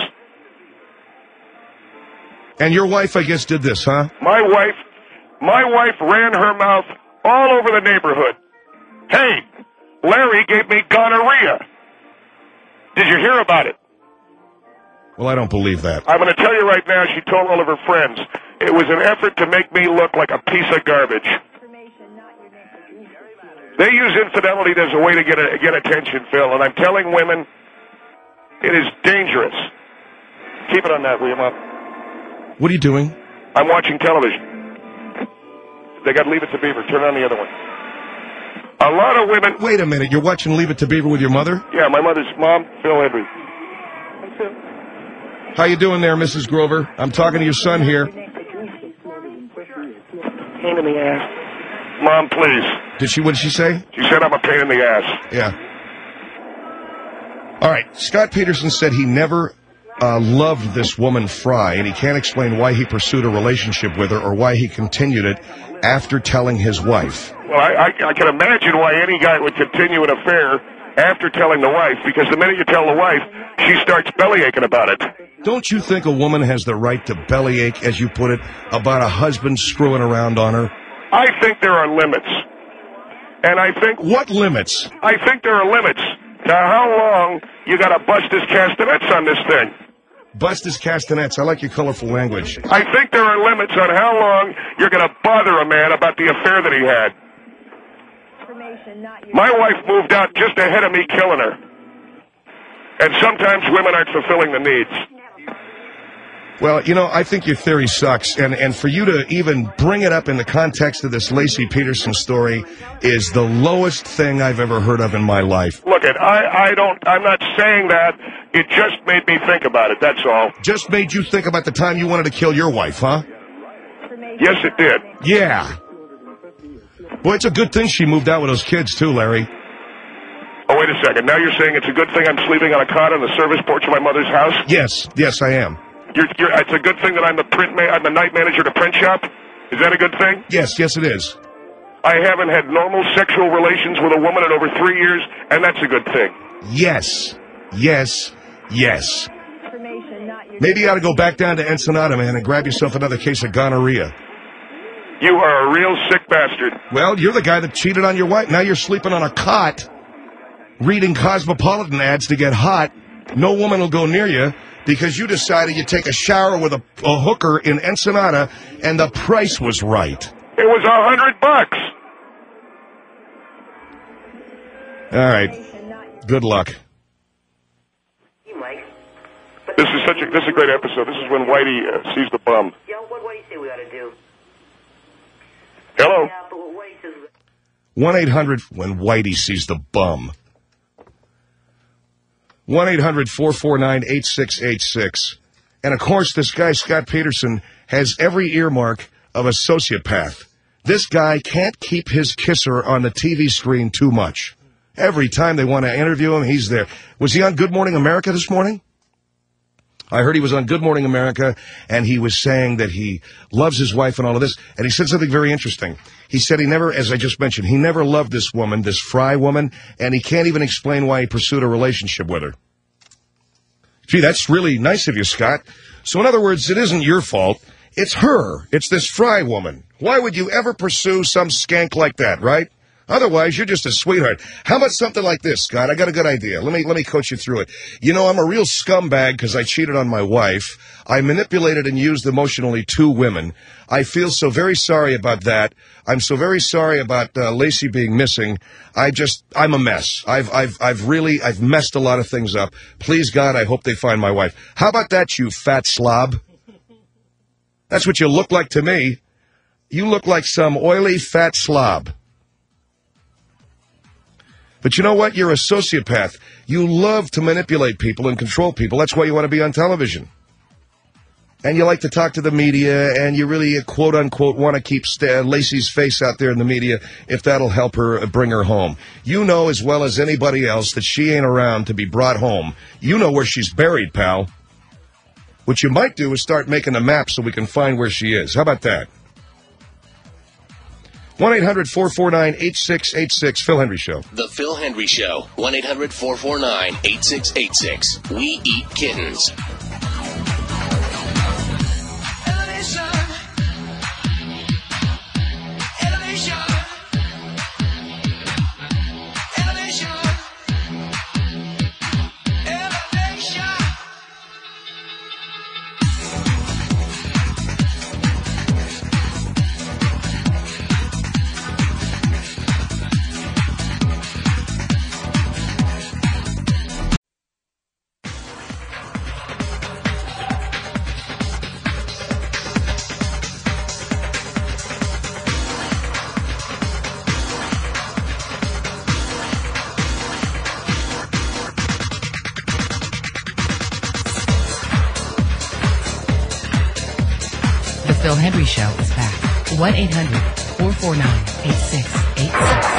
And your wife, I guess, did this, huh? My wife ran her mouth all over the neighborhood. Hey, Larry gave me gonorrhea. Did you hear about it? Well, I don't believe that. I'm going to tell you right now, she told all of her friends. It was an effort to make me look like a piece of garbage. They use infidelity as a way to get attention, Phil, and I'm telling women it is dangerous. Keep it on that, William. What are you doing? I'm watching television. They got Leave It to Beaver. Turn on the other one. A lot of women... Wait a minute. You're watching Leave It to Beaver with your mother? Yeah, my mother's mom, Phil Henry. How you doing there, Mrs. Grover? I'm talking to your son here. Pain in the ass. Mom, please. What did she say? She said I'm a pain in the ass. Yeah. All right. Scott Peterson said he never loved this woman, Fry, and he can't explain why he pursued a relationship with her or why he continued it after telling his wife. Well, I can imagine why any guy would continue an affair after telling the wife, because the minute you tell the wife, she starts bellyaching about it. Don't you think a woman has the right to bellyache, as you put it, about a husband screwing around on her? I think there are limits. And I think... What limits? I think there are limits to how long you got to bust his castanets on this thing. Bust his castanets. I like your colorful language. I think there are limits on how long you're going to bother a man about the affair that he had. My wife moved out just ahead of me killing her. And sometimes women aren't fulfilling the needs. Well, you know, I think your theory sucks, and for you to even bring it up in the context of this Laci Peterson story is the lowest thing I've ever heard of in my life. Look, I'm not saying that. It just made me think about it, that's all. Just made you think about the time you wanted to kill your wife, huh? Yes, it did. Yeah. Boy, it's a good thing she moved out with those kids, too, Larry. Oh, wait a second. Now you're saying it's a good thing I'm sleeping on a cot on the service porch of my mother's house? Yes, I am. It's a good thing that I'm the night manager at a print shop? Is that a good thing? Yes, it is. I haven't had normal sexual relations with a woman in over 3 years, and that's a good thing. Yes. Yes. Yes. Maybe you ought to go back down to Ensenada, man, and grab yourself another case of gonorrhea. You are a real sick bastard. Well, you're the guy that cheated on your wife. Now you're sleeping on a cot, reading Cosmopolitan ads to get hot. No woman will go near you because you decided you'd take a shower with a hooker in Ensenada, and the price was right. It was $100. All right. Good luck. This is a great episode. This is when Whitey sees the bum. Yo, what do you say we ought to do? Hello? 1-800 when Whitey sees the bum. 1-800-449-8686. And, of course, this guy, Scott Peterson, has every earmark of a sociopath. This guy can't keep his kisser on the TV screen too much. Every time they want to interview him, he's there. Was he on Good Morning America this morning? I heard he was on Good Morning America, and he was saying that he loves his wife and all of this. And he said something very interesting. He said he never, as I just mentioned, he never loved this woman, this Fry woman, and he can't even explain why he pursued a relationship with her. Gee, that's really nice of you, Scott. So in other words, it isn't your fault. It's her. It's this Fry woman. Why would you ever pursue some skank like that, right? Otherwise, you're just a sweetheart. How about something like this, Scott? I got a good idea. Let me coach you through it. You know, I'm a real scumbag because I cheated on my wife. I manipulated and used emotionally 2 women. I feel so very sorry about that. I'm so very sorry about Lacey being missing. I'm a mess. I've messed a lot of things up. Please, God, I hope they find my wife. How about that, you fat slob? That's what you look like to me. You look like some oily, fat slob. But you know what? You're a sociopath. You love to manipulate people and control people. That's why you want to be on television. And you like to talk to the media, and you really, quote-unquote, want to keep Lacey's face out there in the media if that'll help her bring her home. You know as well as anybody else that she ain't around to be brought home. You know where she's buried, pal. What you might do is start making a map so we can find where she is. How about that? 1-800-449-8686, Phil Hendry Show. The Phil Hendry Show, 1-800-449-8686. We eat kittens. Phil Hendry Show is back. 1-800-449-8686.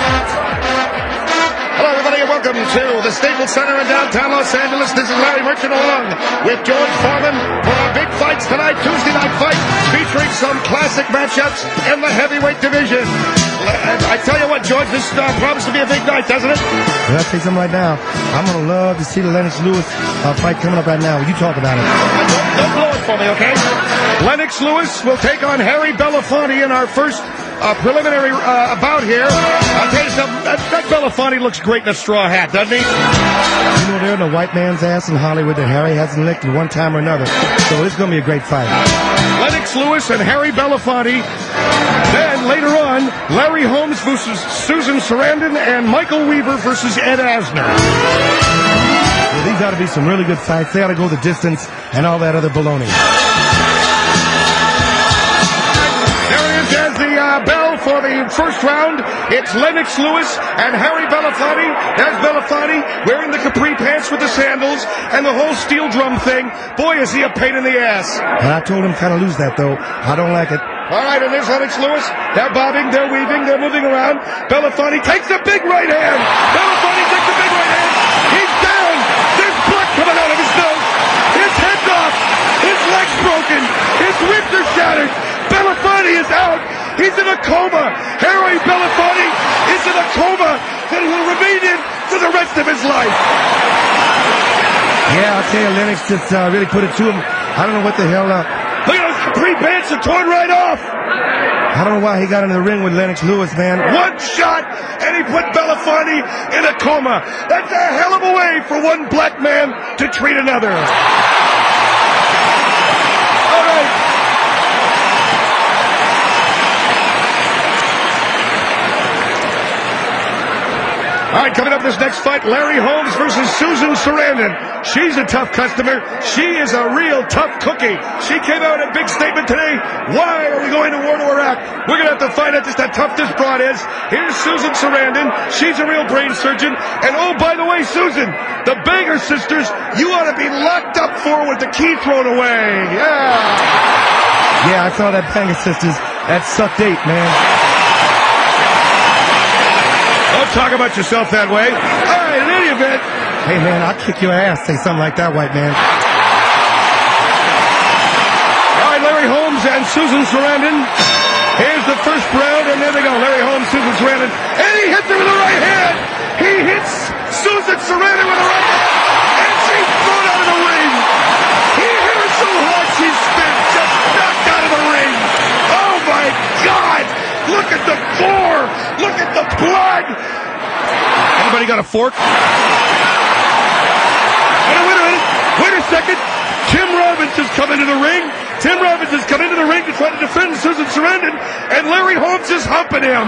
Hello, everybody, and welcome to the Staples Center in downtown Los Angeles. This is Larry Merchant along with George Foreman for our big fights tonight, Tuesday night fight, featuring some classic matchups in the heavyweight division. I tell you what, George, this promises to be a big night, doesn't it? Well, I'll tell you something right now. I'm going to love to see the Lennox Lewis fight coming up right now. Will you talk about it? Don't blow it for me, okay? Lennox Lewis will take on Harry Belafonte in our first preliminary bout here. I'll tell you something, that Belafonte looks great in a straw hat, doesn't he? You know, there ain't a white man's ass in Hollywood that Harry hasn't licked at one time or another. So it's going to be a great fight. Lennox Lewis and Harry Belafonte. Then later on, Larry Holmes versus Susan Sarandon and Michael Weaver versus Ed Asner. Well, these ought to be some really good fights. They ought to go the distance and all that other baloney. As the bell for the first round, it's Lennox Lewis and Harry Belafonte. There's Belafonte wearing the capri pants with the sandals and the whole steel drum thing. Boy, is he a pain in the ass. And I told him kind of lose that, though. I don't like it. All right, and there's Lennox Lewis. They're bobbing, they're weaving, they're moving around. Belafonte takes a big right hand. Belafonte takes a big right hand. He's down. There's blood coming out of his nose. His head's off. His leg's broken. His ribs are shattered. Belafonte is out. He's in a coma. Harry Belafonte is in a coma that will remain in for the rest of his life. Yeah, I'll tell you, Lennox just really put it to him. I don't know what the hell. Look at those 3 bands that torn right off. I don't know why he got into the ring with Lennox Lewis, man. One shot, and he put Belafonte in a coma. That's a hell of a way for one black man to treat another. All right. All right, coming up this next fight, Larry Holmes versus Susan Sarandon. She's a tough customer. She is a real tough cookie. She came out with a big statement today. Why are we going to war to Iraq? We're going to have to find out just how tough this broad is. Here's Susan Sarandon. She's a real brain surgeon. And oh, by the way, Susan, the Banger sisters, you ought to be locked up for with the key thrown away. Yeah. Yeah, I saw that Banger sisters. That sucked 8, man. Don't talk about yourself that way. All right, in any event. Hey, man, I'll kick your ass. Say something like that, white man. All right, Larry Holmes and Susan Sarandon. Here's the first round, and there they go. Larry Holmes, Susan Sarandon. And he hits her with the right hand. He hits Susan Sarandon with the right hand. And she's thrown out of the ring. He hit her so hard she spit, just knocked out of the ring. Oh, my God. Look at the gore. Look at the blood. Anybody got a fork? Oh, wait a minute. Wait a second. Tim Robbins has come into the ring. Tim Robbins has come into the ring to try to defend Susan Sarandon, and Larry Holmes is humping him.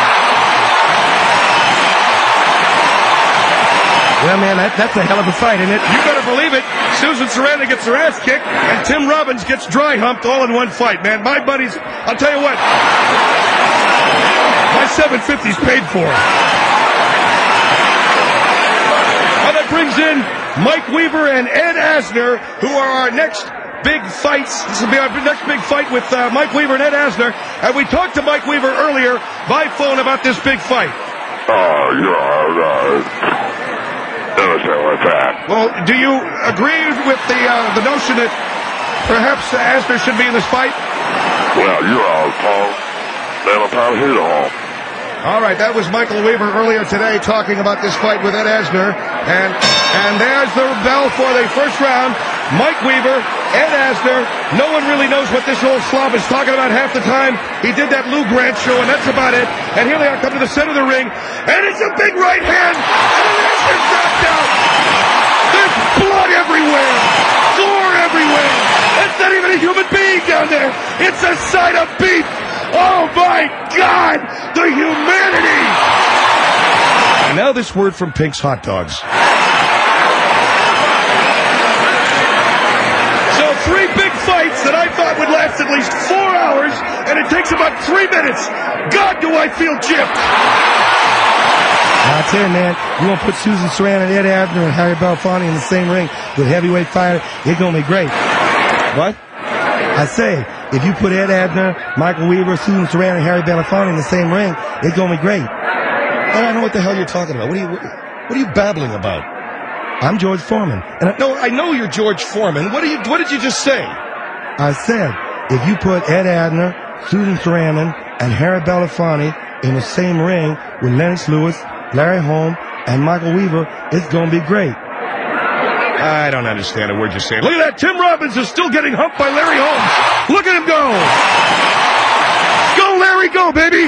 Well, man, that's a hell of a fight, isn't it? You better believe it. Susan Sarandon gets her ass kicked, and Tim Robbins gets dry humped all in one fight, man. My buddies, I'll tell you what. My 750's paid for. Now that brings in Mike Weaver and Ed Asner, who are our next big fights. This will be our next big fight with Mike Weaver and Ed Asner. And we talked to Mike Weaver earlier by phone about this big fight. Innocent with that. Well, do you agree with the notion that perhaps Asner should be in this fight? Well, you're all Paul. Never probably hit home. All right, that was Michael Weaver earlier today talking about this fight with Ed Asner. And there's the bell for the first round. Mike Weaver, Ed Asner. No one really knows what this old slob is talking about half the time. He did that Lou Grant show, and that's about it. And here they are come to the center of the ring. And it's a big right hand. And Asner's knocked out. There's blood everywhere. Gore everywhere. It's not even a human being down there. It's a side of beef. Oh, my God! The humanity! And now this word from Pink's Hot Dogs. So 3 big fights that I thought would last at least 4 hours, and it takes about 3 minutes. God, do I feel gypped. I'll tell you, man, you want to put Susan Sarandon, Ed Asner, and Harry Belafonte in the same ring with heavyweight fighter, it's going to be great. What? I say, if you put Ed Asner, Michael Weaver, Susan Sarandon, and Harry Belafonte in the same ring, it's going to be great. I don't know what the hell you're talking about. What are you babbling about? I'm George Foreman. And I know you're George Foreman. What did you just say? I said, if you put Ed Asner, Susan Sarandon, and Harry Belafonte in the same ring with Lennox Lewis, Larry Holmes, and Michael Weaver, it's going to be great. I don't understand a word you're saying. Look at that. Tim Robbins is still getting humped by Larry Holmes. Look at him go. Go, Larry, go, baby.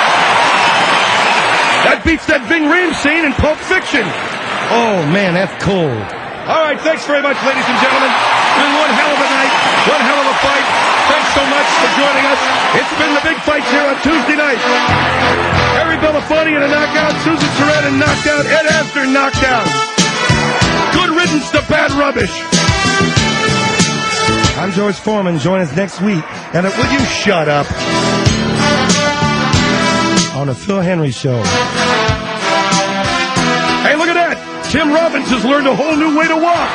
That beats that Ving Rhames scene in Pulp Fiction. Oh, man, that's cold. All right, thanks very much, ladies and gentlemen. It's been one hell of a night, one hell of a fight. Thanks so much for joining us. It's been the big fights here on Tuesday night. Harry Belafonte in a knockout. Susan Sarandon knocked out. Ed Asner knocked out. Good riddance to bad rubbish. I'm George Foreman. Join us next week. And will you shut up? On the Phil Henry Show. Hey, look at that. Tim Robbins has learned a whole new way to walk.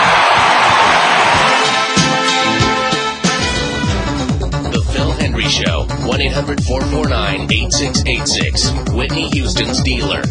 The Phil Henry Show. 1-800-449-8686. Whitney Houston's dealer.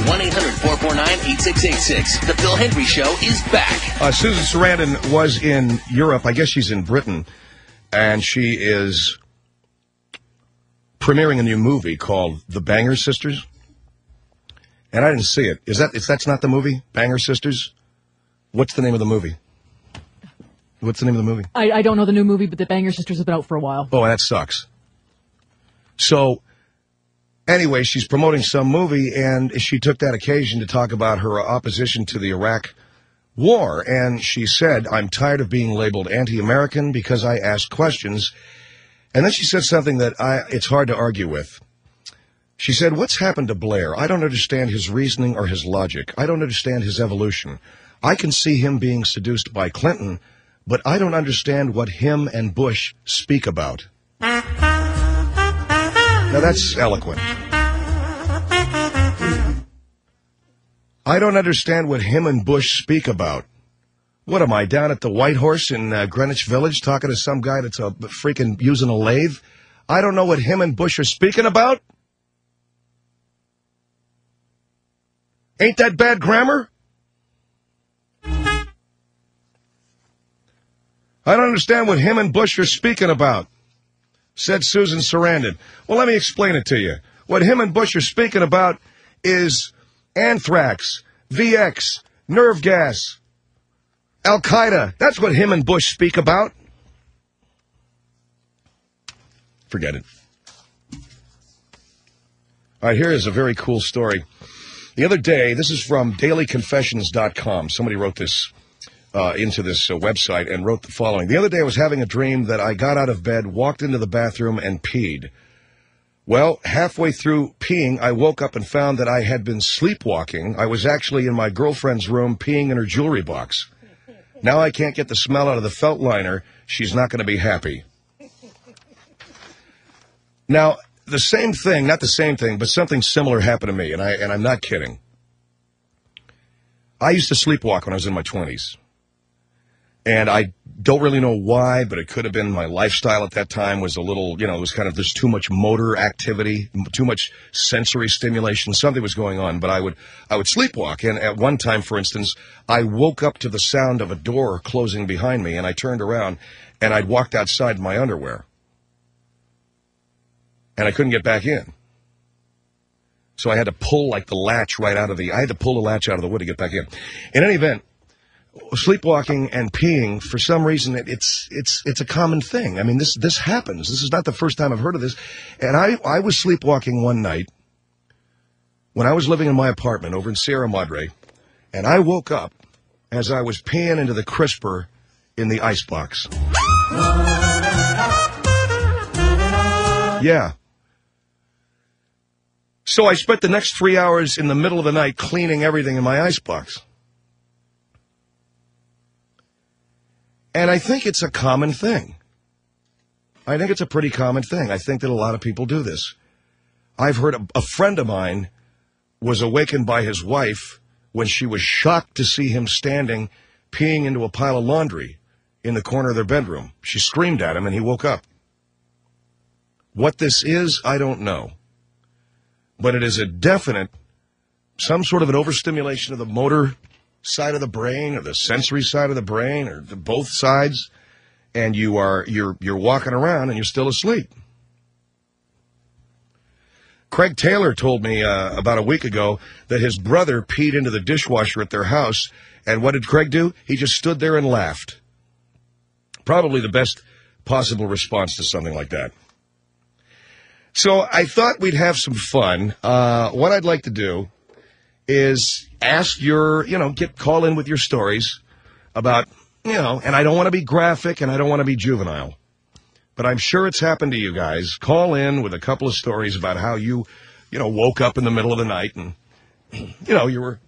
1-800-449-8686. The Phil Hendry Show is back. Susan Sarandon was in Europe. I guess she's in Britain. And she is premiering a new movie called The Banger Sisters. And I didn't see it. That's not the movie? Banger Sisters? What's the name of the movie? What's the name of the movie? I don't know the new movie, but The Banger Sisters has been out for a while. Oh, that sucks. So, anyway, she's promoting some movie, and she took that occasion to talk about her opposition to the Iraq war. And she said, I'm tired of being labeled anti-American because I ask questions. And then she said something that it's hard to argue with. She said, what's happened to Blair? I don't understand his reasoning or his logic. I don't understand his evolution. I can see him being seduced by Clinton, but I don't understand what him and Bush speak about. Now, that's eloquent. I don't understand what him and Bush speak about. What am I, down at the White Horse in Greenwich Village talking to some guy that's freaking using a lathe? I don't know what him and Bush are speaking about? Ain't that bad grammar? I don't understand what him and Bush are speaking about, said Susan Sarandon. Well, let me explain it to you. What him and Bush are speaking about is anthrax, VX, nerve gas, Al-Qaeda. That's what him and Bush speak about. Forget it. All right, here is a very cool story. The other day, this is from dailyconfessions.com. Somebody wrote this into this website and wrote the following. The other day I was having a dream that I got out of bed, walked into the bathroom, and peed. Well, halfway through peeing, I woke up and found that I had been sleepwalking. I was actually in my girlfriend's room peeing in her jewelry box. Now I can't get the smell out of the felt liner. She's not going to be happy. Now, the same thing, not the same thing, but something similar happened to me, and I'm not kidding. I used to sleepwalk when I was in my 20s. And I don't really know why, but it could have been my lifestyle at that time was a little, it was kind of, there's too much motor activity, too much sensory stimulation. Something was going on, but I would sleepwalk. And at one time, for instance, I woke up to the sound of a door closing behind me, and I turned around, and I'd walked outside in my underwear. And I couldn't get back in. So I had to pull, the latch I had to pull the latch out of the wood to get back in. In any event, sleepwalking and peeing, for some reason, it's a common thing. I mean, this happens. This is not the first time I've heard of this. And I was sleepwalking one night when I was living in my apartment over in Sierra Madre, and I woke up as I was peeing into the crisper in the icebox. Yeah. So I spent the next 3 hours in the middle of the night cleaning everything in my icebox. And I think it's a common thing. I think it's a pretty common thing. I think that a lot of people do this. I've heard a friend of mine was awakened by his wife when she was shocked to see him standing, peeing into a pile of laundry in the corner of their bedroom. She screamed at him, and he woke up. What this is, I don't know. But it is a definite, some sort of an overstimulation of the motor side of the brain or the sensory side of the brain or both sides, and you're walking around and you're still asleep. Craig Taylor told me about a week ago that his brother peed into the dishwasher at their house, and what did Craig do? He just stood there and laughed. Probably the best possible response to something like that. So I thought we'd have some fun. What I'd like to do is ask call in with your stories about, and I don't want to be graphic and I don't want to be juvenile, but I'm sure it's happened to you guys. Call in with a couple of stories about how you woke up in the middle of the night and, you were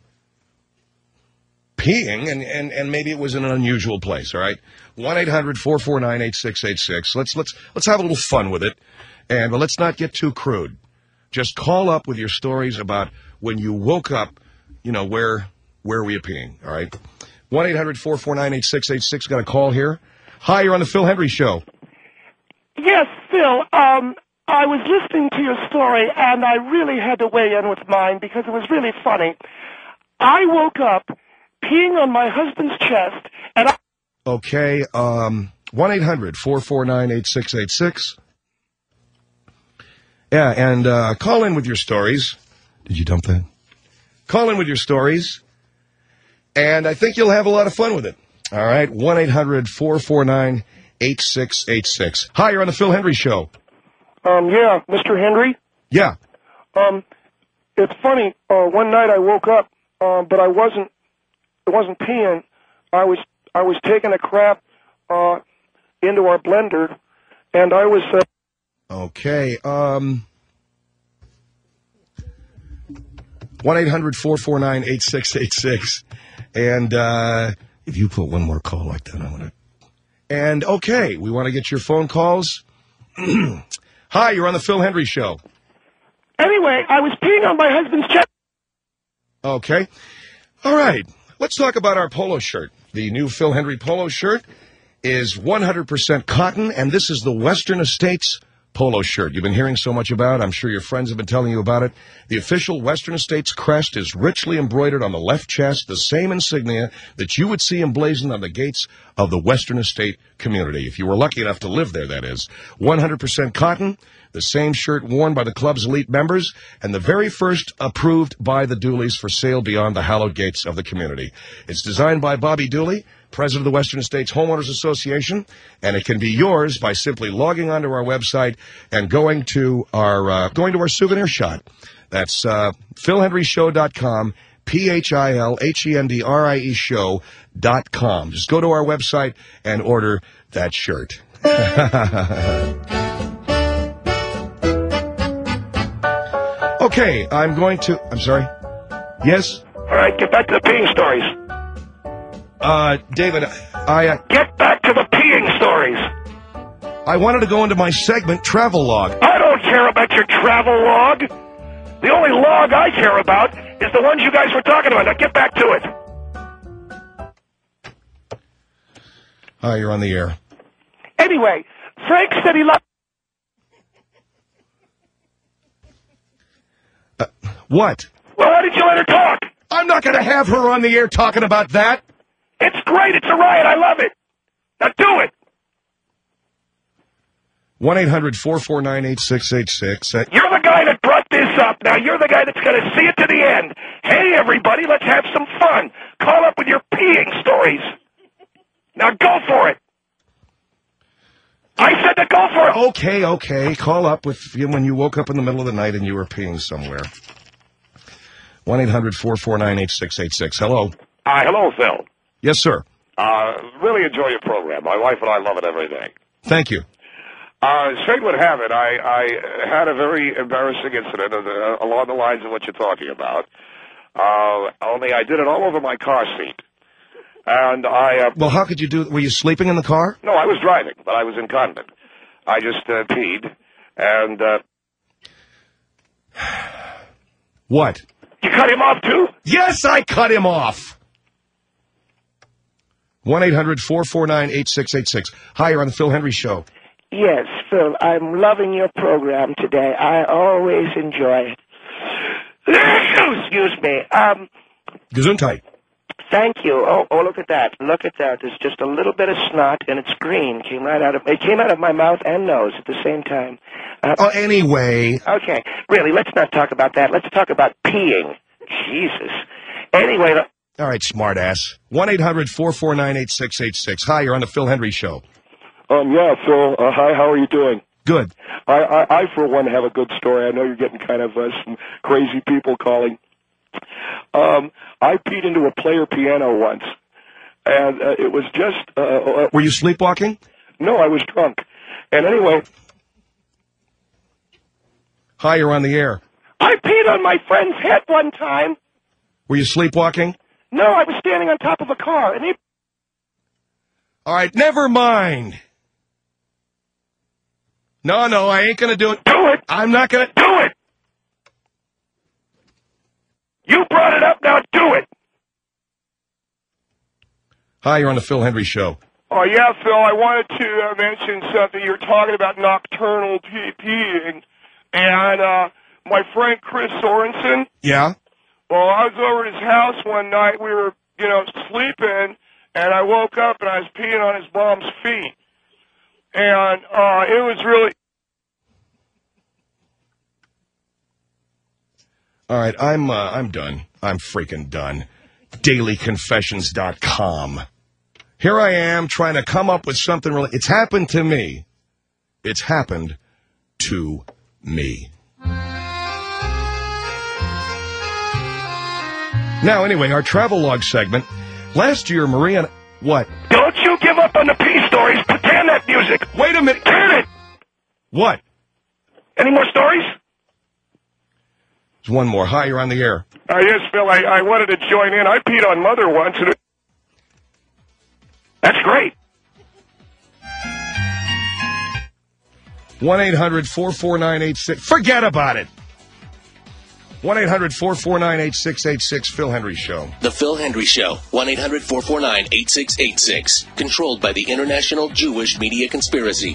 peeing and maybe it was in an unusual place, all right? 1-800-449-8686. Let's have a little fun with it. And let's not get too crude. Just call up with your stories about when you woke up, where were you peeing, all right? 1-800-449-8686. Got a call here. Hi, you're on the Phil Hendry Show. Yes, Phil. I was listening to your story, and I really had to weigh in with mine because it was really funny. I woke up peeing on my husband's chest, and I... Okay, 1-800-449-8686. Yeah, and call in with your stories. Did you dump that? Call in with your stories, and I think you'll have a lot of fun with it. All right, 1-800-449-8686. Hi, you're on the Phil Hendry Show. Yeah, Mr. Henry? Yeah. It's funny, one night I woke up, but I wasn't peeing. I was taking a crap, into our blender, and I was, Okay, 1-800-449-8686. And, if you put one more call like that, I'm gonna... And, okay, we want to get your phone calls. Hi, you're on the Phil Hendry Show. Anyway, I was peeing on my husband's chest. Okay. All right. Let's talk about our polo shirt. The new Phil Hendry polo shirt is 100% cotton, and this is the Western Estates polo shirt you've been hearing so much about. I'm sure your friends have been telling you about it. The official Western Estates crest is richly embroidered on the left chest, the same insignia that you would see emblazoned on the gates of the Western Estate community, if you were lucky enough to live there, that is. 100% cotton, the same shirt worn by the club's elite members, and the very first approved by the Dooleys for sale beyond the hallowed gates of the community. It's designed by Bobby Dooley, president of the Western Estates Homeowners Association, and it can be yours by simply logging onto our website and going to our souvenir shop. That's philhendryshow.com, PHILHENDRIE show.com. Just go to our website and order that shirt. Okay, I'm sorry. Yes? all right, get back to the peeing stories. David, Get back to the peeing stories. I wanted to go into my segment, Travel Log. I don't care about your travel log. The only log I care about is the ones you guys were talking about. Now get back to it. Hi, you're on the air. Anyway, Frank said he loved... What? Well, why did you let her talk? I'm not going to have her on the air talking about that. It's great. It's a riot. I love it. Now do it. 1-800-449-8686. You're the guy that brought this up. Now you're the guy that's going to see it to the end. Hey, everybody, let's have some fun. Call up with your peeing stories. Now go for it. I said to go for it. Okay. Call up when you woke up in the middle of the night and you were peeing somewhere. 1-800-449-8686. Hello. Hello, Phil. Yes, sir. Really enjoy your program. My wife and I love it every day. Thank you. Straight would have it, I had a very embarrassing incident along the lines of what you're talking about. Only I did it all over my car seat. And Well, how could you do it? Were you sleeping in the car? No, I was driving, but I was incontinent. I just peed, and... What? You cut him off, too? Yes, I cut him off. 1-800-449-8686. Hi, you're on the Phil Hendry Show. Yes, Phil, I'm loving your program today. I always enjoy it. Excuse me. Gesundheit. Thank you. Oh, look at that. Look at that. There's just a little bit of snot, and it's green. It came out of my mouth and nose at the same time. Anyway. Okay. Really, let's not talk about that. Let's talk about peeing. Jesus. Anyway. All right, smartass. 1-800-449-8686. Hi, you're on the Phil Hendry Show. Yeah, Phil. Hi, how are you doing? Good. I, for one, have a good story. I know you're getting kind of some crazy people calling. I peed into a player piano once, and it was just... Were you sleepwalking? No, I was drunk. And anyway... Hi, you're on the air. I peed on my friend's head one time. Were you sleepwalking? No, I was standing on top of a car, and he... All right, never mind. No, I ain't going to do it. Do it! I'm not going to... Do it! You brought it up, now do it! Hi, you're on the Phil Hendry Show. Oh, yeah, Phil, I wanted to mention something. You were talking about nocturnal peeing, and my friend Chris Sorensen. Yeah? Well, I was over at his house one night. We were, sleeping, and I woke up and I was peeing on his mom's feet. And it was really... All right, I'm done. I'm freaking done. DailyConfessions.com. Here I am trying to come up with something really... It's happened to me. It's happened to me. Now, anyway, our travel log segment. Last year, Maria... What? Don't you give up on the pee stories. Pretend that music. Wait a minute. Turn it. What? Any more stories? There's one more. Hi, you're on the air. Yes, Phil, I wanted to join in. I peed on Mother once, and that's great. 1-800-449-86... Forget about it. 1-800-449-8686, Phil Hendry Show. The Phil Hendry Show, 1-800-449-8686. Controlled by the International Jewish Media Conspiracy.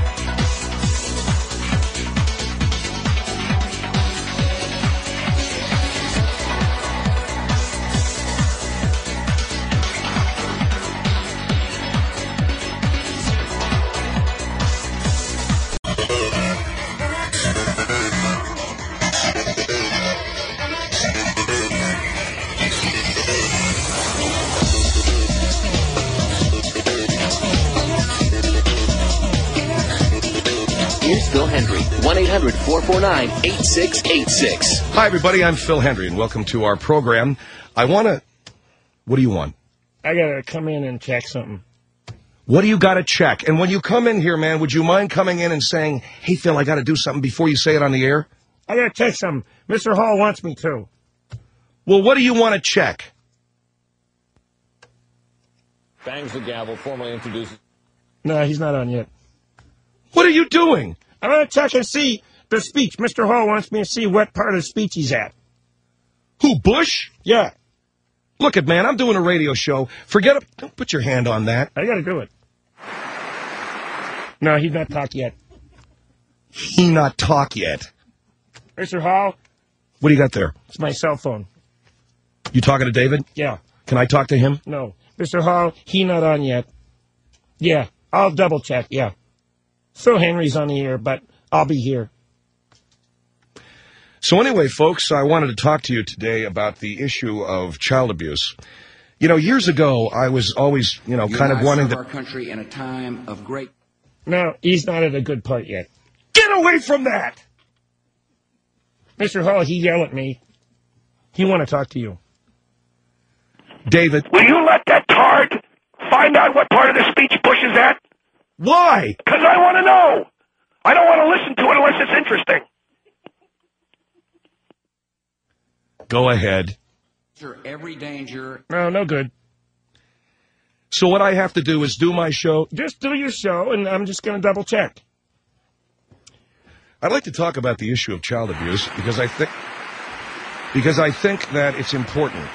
Here's Phil Hendry, 1-800-449-8686. Hi, everybody. I'm Phil Hendry, and welcome to our program. I want to... What do you want? I got to come in and check something. What do you got to check? And when you come in here, man, would you mind coming in and saying, hey, Phil, I got to do something before you say it on the air? I got to check something. Mr. Hall wants me to. Well, what do you want to check? Bangs the gavel, formally introduces... No, he's not on yet. What are you doing? I'm going to check and see the speech. Mr. Hall wants me to see what part of the speech he's at. Who, Bush? Yeah. Look it, man, I'm doing a radio show. Forget it. Don't put your hand on that. I got to do it. No, he's not talked yet. He not talk yet. Mr. Hall? What do you got there? It's my cell phone. You talking to David? Yeah. Can I talk to him? No. Mr. Hall, he not on yet. Yeah, I'll double check, yeah. Phil Henry's on the air, but I'll be here. So anyway, folks, I wanted to talk to you today about the issue of child abuse. You know, years ago, I was always, kind of wanting to... our country in a time of great... No, he's not at a good part yet. Get away from that! Mr. Hall, he yelled at me. He want to talk to you. David. Will you let that tard find out what part of the speech Bush is at? Why? Because I want to know. I don't want to listen to it unless it's interesting. Go ahead. Every danger. No good. So what I have to do is do my show? Just do your show, and I'm just going to double check. I'd like to talk about the issue of child abuse because I think that it's important.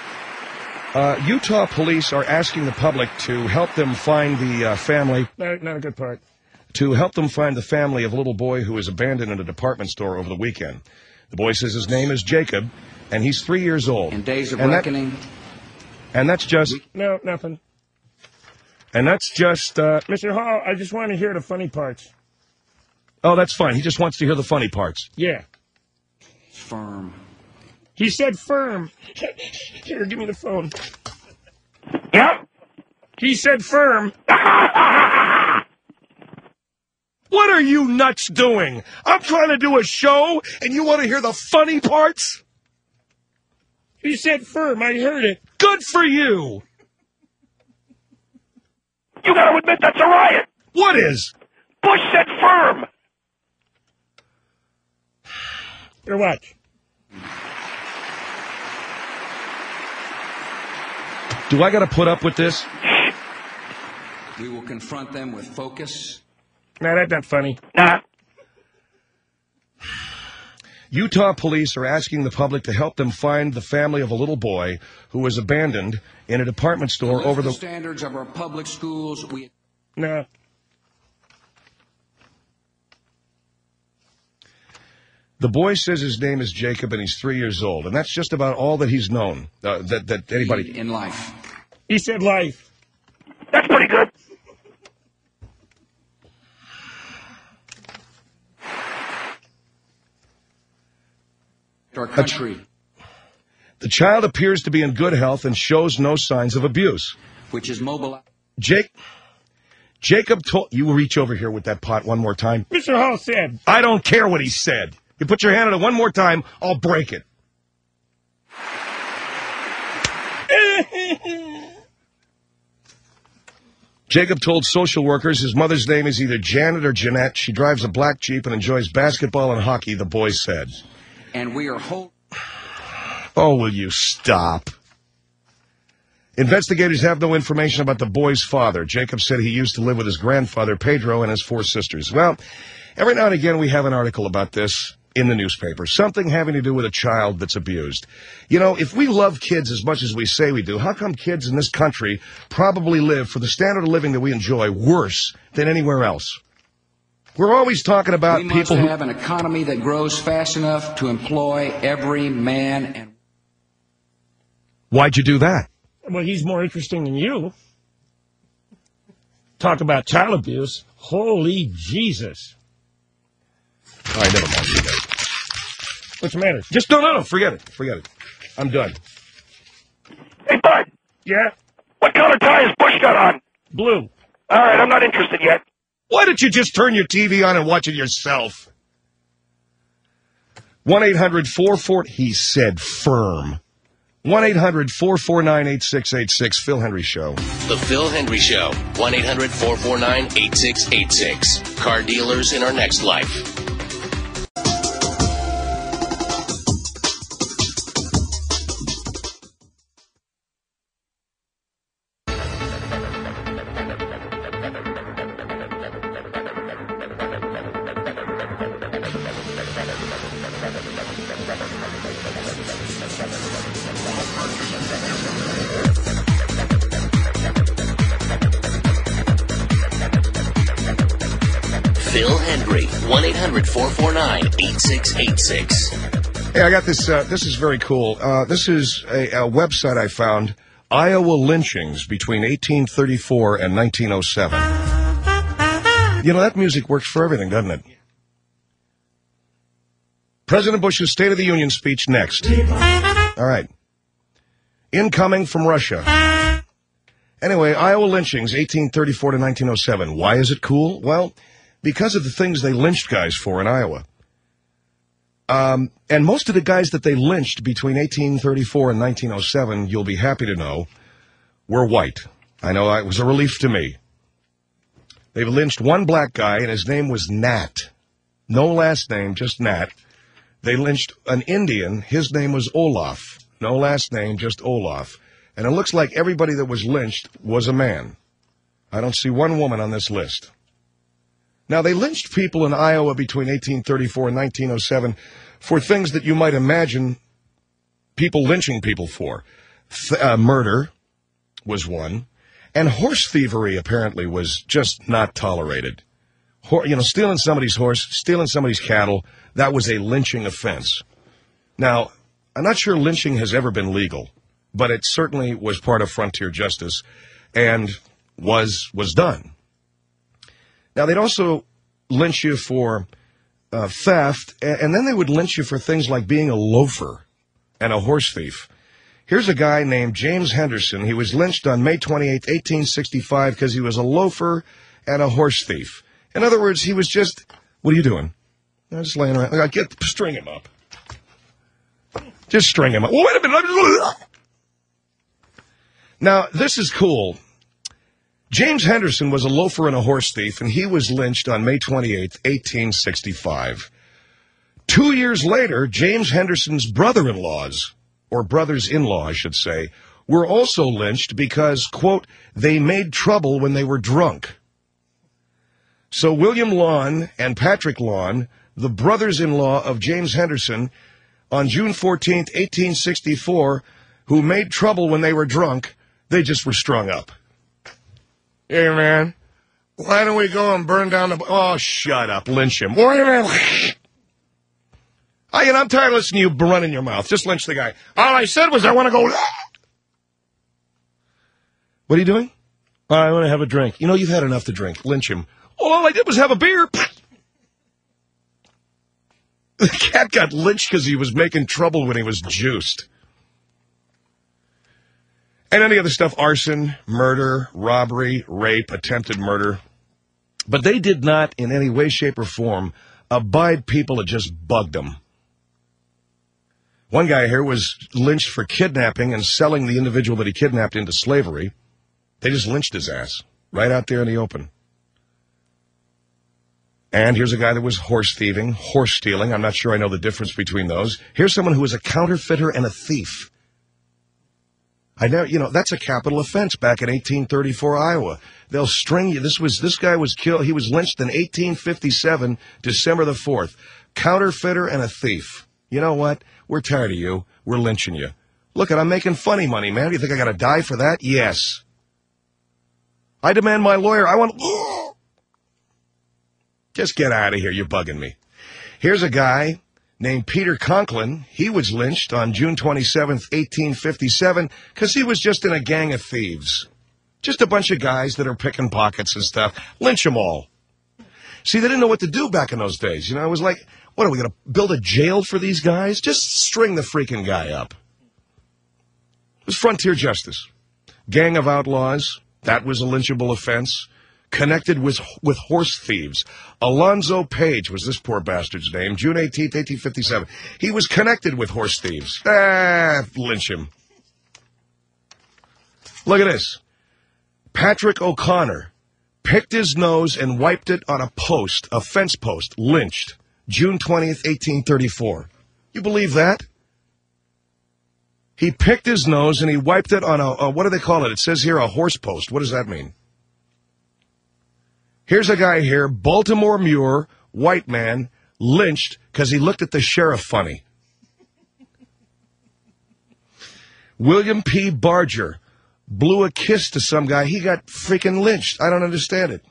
Utah police are asking the public to help them find the family. Not a good part. To help them find the family of a little boy who was abandoned in a department store over the weekend. The boy says his name is Jacob, and he's 3 years old. In days of reckoning. And that's just... No, nothing. And that's just... Mr. Hall, I just want to hear the funny parts. Oh, that's fine. He just wants to hear the funny parts. Yeah. Firm. He said firm. Here, give me the phone. Yep. He said firm. What are you nuts doing? I'm trying to do a show, and you want to hear the funny parts? He said firm. I heard it. Good for you. You got to admit that's a riot. What is? Bush said firm. Here, watch. Do I got to put up with this? We will confront them with focus. No, that's not funny. Nah. Utah police are asking the public to help them find the family of a little boy who was abandoned in a department store over the standards of our public schools. No. The boy says his name is Jacob and he's 3 years old, and that's just about all that he's known, that anybody... In life. He said life. That's pretty good. Our country. The child appears to be in good health and shows no signs of abuse. Which is mobile. Jacob told... You will reach over here with that pot one more time. Mr. Hall said... I don't care what he said. You put your hand on it one more time, I'll break it. Jacob told social workers his mother's name is either Janet or Jeanette. She drives a black Jeep and enjoys basketball and hockey, the boy said. And we are Oh, will you stop? Investigators have no information about the boy's father. Jacob said he used to live with his grandfather, Pedro, and his 4 sisters. Well, every now and again we have an article about this in the newspaper, something having to do with a child that's abused. You know, if we love kids as much as we say we do, how come kids in this country probably live, for the standard of living that we enjoy, worse than anywhere else? We're always talking about people who have an economy that grows fast enough to employ every man and... Why'd you do that? Well, he's more interesting than you. Talk about child abuse. Holy Jesus. All right, never mind, you guys. What's the matter? Just no, forget it. I'm done. Hey, Bud. Yeah? What color tie has Bush got on? Blue. All right, I'm not interested yet. Why don't you just turn your TV on and watch it yourself? 1-800-44... He said firm. 1-800-449-8686, Phil Hendry Show. The Phil Hendry Show. 1-800-449-8686. Car dealers in our next life. Phil Hendry, 1-800-449-8686. Hey, I got this. This is very cool. This is a website I found, Iowa lynchings between 1834 and 1907. You know, that music works for everything, doesn't it? President Bush's State of the Union speech next. All right. Incoming from Russia. Anyway, Iowa lynchings, 1834 to 1907. Why is it cool? Well, because of the things they lynched guys for in Iowa. And most of the guys that they lynched between 1834 and 1907, you'll be happy to know, were white. I know it was a relief to me. They lynched one black guy, and his name was Nat. No last name, just Nat. They lynched an Indian. His name was Olaf. No last name, just Olaf. And it looks like everybody that was lynched was a man. I don't see one woman on this list. Now, they lynched people in Iowa between 1834 and 1907 for things that you might imagine people lynching people for. Murder was one, and horse thievery apparently was just not tolerated. Stealing somebody's horse, stealing somebody's cattle, that was a lynching offense. Now, I'm not sure lynching has ever been legal, but it certainly was part of frontier justice and was done. Now, they'd also lynch you for theft, and then they would lynch you for things like being a loafer and a horse thief. Here's a guy named James Henderson. He was lynched on May 28, 1865, because he was a loafer and a horse thief. In other words, he was just... What are you doing? I'm just laying around. String him up. Just string him up. Well, wait a minute. Now, this is cool. James Henderson was a loafer and a horse thief, and he was lynched on May 28, 1865. 2 years later, James Henderson's brother-in-laws, or brothers-in-law, I should say, were also lynched because, quote, they made trouble when they were drunk. So William Lawn and Patrick Lawn the brothers-in-law of James Henderson, on June 14th, 1864, who made trouble when they were drunk. They just were strung up. Hey, man, why don't we go and burn down the... Oh, shut up. Lynch him. Wait a minute. I'm tired of listening to you running your mouth. Just lynch the guy. All I said was I want to go... What are you doing? I want to have a drink. You know, you've had enough to drink. Lynch him. All I did was have a beer. The cat got lynched because he was making trouble when he was juiced. And any other stuff, arson, murder, robbery, rape, attempted murder. But they did not, in any way, shape, or form, abide people that just bugged them. One guy here was lynched for kidnapping and selling the individual that he kidnapped into slavery. They just lynched his ass right out there in the open. And here's a guy that was horse thieving, horse stealing. I'm not sure I know the difference between those. Here's someone who was a counterfeiter and a thief. That's a capital offense back in 1834 Iowa. They'll string you. This guy was killed. He was lynched in 1857, December the 4th. Counterfeiter and a thief. You know what? We're tired of you. We're lynching you. Look, I'm making funny money, man. You think I got to die for that? Yes. I demand my lawyer. I want... Just get out of here. You're bugging me. Here's a guy named Peter Conklin. He was lynched on June 27th, 1857, because he was just in a gang of thieves. Just a bunch of guys that are picking pockets and stuff. Lynch them all. See, they didn't know what to do back in those days. It was like, what, are we going to build a jail for these guys? Just string the freaking guy up. It was frontier justice. Gang of outlaws. That was a lynchable offense. Connected with horse thieves. Alonzo Page was this poor bastard's name. June 18th, 1857. He was connected with horse thieves. Lynch him. Look at this. Patrick O'Connor picked his nose and wiped it on a fence post. Lynched. June 20th, 1834. You believe that? He picked his nose and he wiped it on what do they call it? It says here a horse post. What does that mean? Here's a guy here, Baltimore Muir, white man, lynched because he looked at the sheriff funny. William P. Barger blew a kiss to some guy. He got freaking lynched. I don't understand it.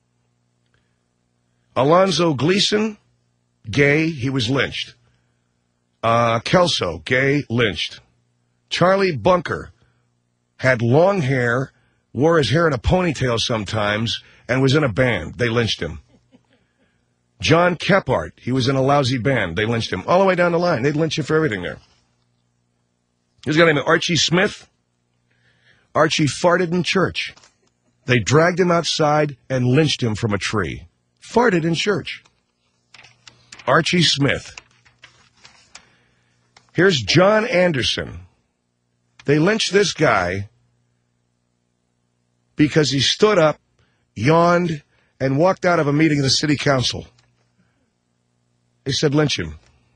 Alonzo Gleason, gay, he was lynched. Kelso, gay, lynched. Charlie Bunker had long hair, wore his hair in a ponytail sometimes, and was in a band. They lynched him. John Kephart, he was in a lousy band. They lynched him. All the way down the line. They'd lynch you for everything there. Here's a guy named Archie Smith. Archie farted in church. They dragged him outside and lynched him from a tree. Farted in church. Archie Smith. Here's John Anderson. They lynched this guy because he stood up, yawned, and walked out of a meeting of the city council. They said lynch him.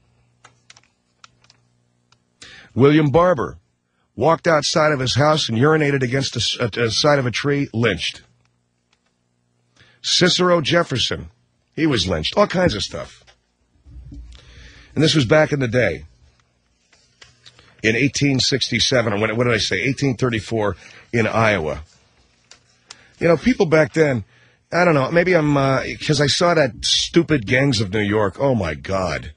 William Barber walked outside of his house and urinated against the side of a tree, lynched. Cicero Jefferson, he was lynched. All kinds of stuff. And this was back in the day. In 1867, or what did I say? 1834 in Iowa. People back then, I don't know, maybe I'm, because I saw that stupid Gangs of New York. Oh, my God.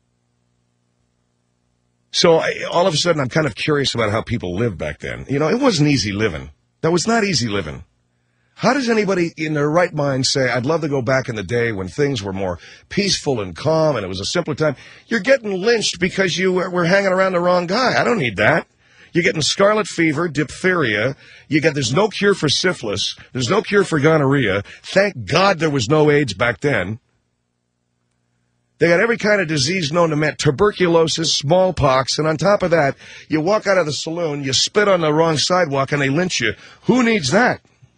So all of a sudden, I'm kind of curious about how people lived back then. It wasn't easy living. That was not easy living. How does anybody in their right mind say, I'd love to go back in the day when things were more peaceful and calm and it was a simpler time? You're getting lynched because you were hanging around the wrong guy. I don't need that. You're getting scarlet fever, diphtheria. There's no cure for syphilis. There's no cure for gonorrhea. Thank God there was no AIDS back then. They got every kind of disease known to man, tuberculosis, smallpox, and on top of that, you walk out of the saloon, you spit on the wrong sidewalk, and they lynch you. Who needs that?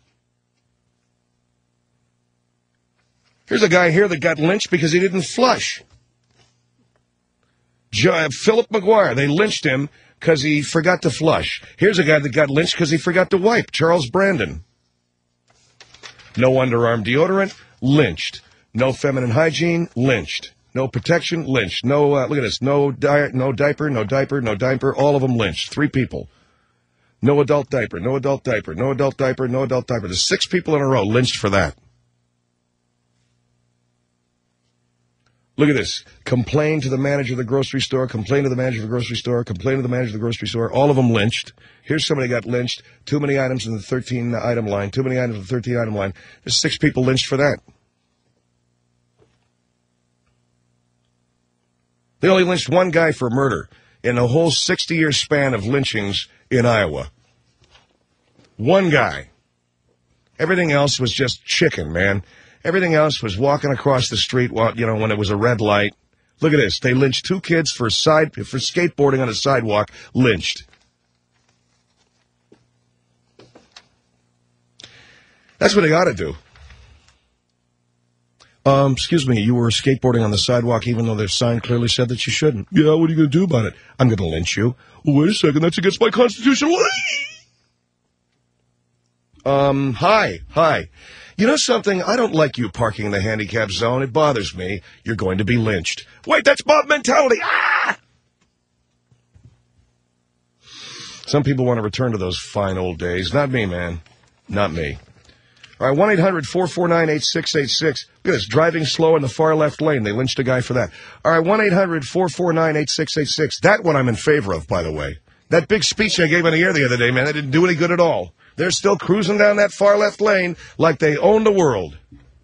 Here's a guy here that got lynched because he didn't flush. Philip McGuire, they lynched him because he forgot to flush. Here's a guy that got lynched because he forgot to wipe. Charles Brandon. No underarm deodorant, lynched. No feminine hygiene, lynched. No protection, lynched. No, look at this. No diaper. All of them lynched. 3 people. No adult diaper. There's 6 people in a row lynched for that. Look at this. Complain to the manager of the grocery store. All of them lynched. Here's somebody got lynched. Too many items in the 13-item line. There's 6 people lynched for that. They only lynched 1 guy for murder in the whole 60-year span of lynchings in Iowa. 1 guy. Everything else was just chicken, man. Everything else was walking across the street while, when it was a red light. Look at this. They lynched 2 kids for skateboarding on a sidewalk. Lynched. That's what they ought to do. Excuse me, you were skateboarding on the sidewalk even though their sign clearly said that you shouldn't. Yeah, what are you going to do about it? I'm going to lynch you. Well, wait a second, that's against my constitution. Hi. You know something? I don't like you parking in the handicap zone. It bothers me. You're going to be lynched. Wait, that's mob mentality. Ah! Some people want to return to those fine old days. Not me, man. Not me. All right, 1-800-449-8686. Look at this, driving slow in the far left lane. They lynched a guy for that. All right, 1-800-449-8686. That one I'm in favor of, by the way. That big speech I gave on the air the other day, man, that didn't do any good at all. They're still cruising down that far left lane like they own the world.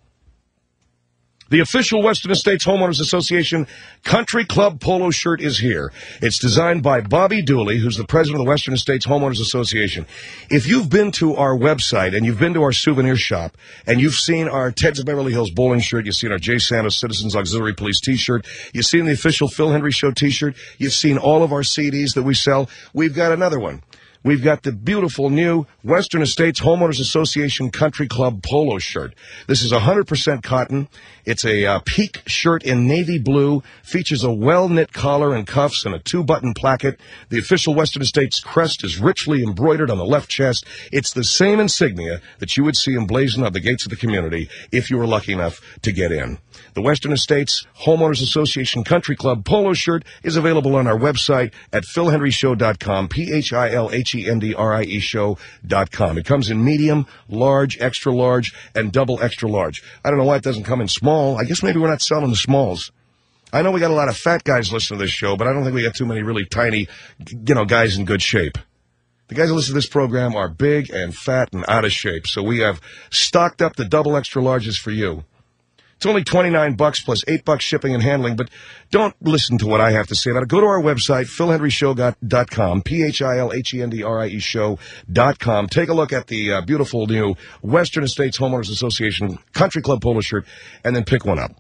The official Western Estates Homeowners Association Country Club polo shirt is here. It's designed by Bobby Dooley, who's the president of the Western Estates Homeowners Association. If you've been to our website and you've been to our souvenir shop and you've seen our Ted's of Beverly Hills bowling shirt, you've seen our Jay Santos Citizens Auxiliary Police t-shirt, you've seen the official Phil Hendry Show t-shirt, you've seen all of our CDs that we sell, we've got another one. We've got the beautiful new Western Estates Homeowners Association Country Club polo shirt. This is 100% cotton. It's a peak shirt in navy blue, features a well-knit collar and cuffs and a 2-button placket. The official Western Estates crest is richly embroidered on the left chest. It's the same insignia that you would see emblazoned on the gates of the community if you were lucky enough to get in. The Western Estates Homeowners Association Country Club polo shirt is available on our website at philhendryshow.com, PHILHENDRIE show.com. It comes in medium, large, extra large, and double extra large. I don't know why it doesn't come in small. I guess maybe we're not selling the smalls. I know we got a lot of fat guys listening to this show, but I don't think we got too many really tiny, guys in good shape. The guys who listen to this program are big and fat and out of shape, so we have stocked up the double extra larges for you. It's only $29 plus $8 shipping and handling, but don't listen to what I have to say about it. Go to our website, philhendryshow.com, PHILHENDRIE show.com. Take a look at the beautiful new Western Estates Homeowners Association Country Club polo shirt, and then pick one up.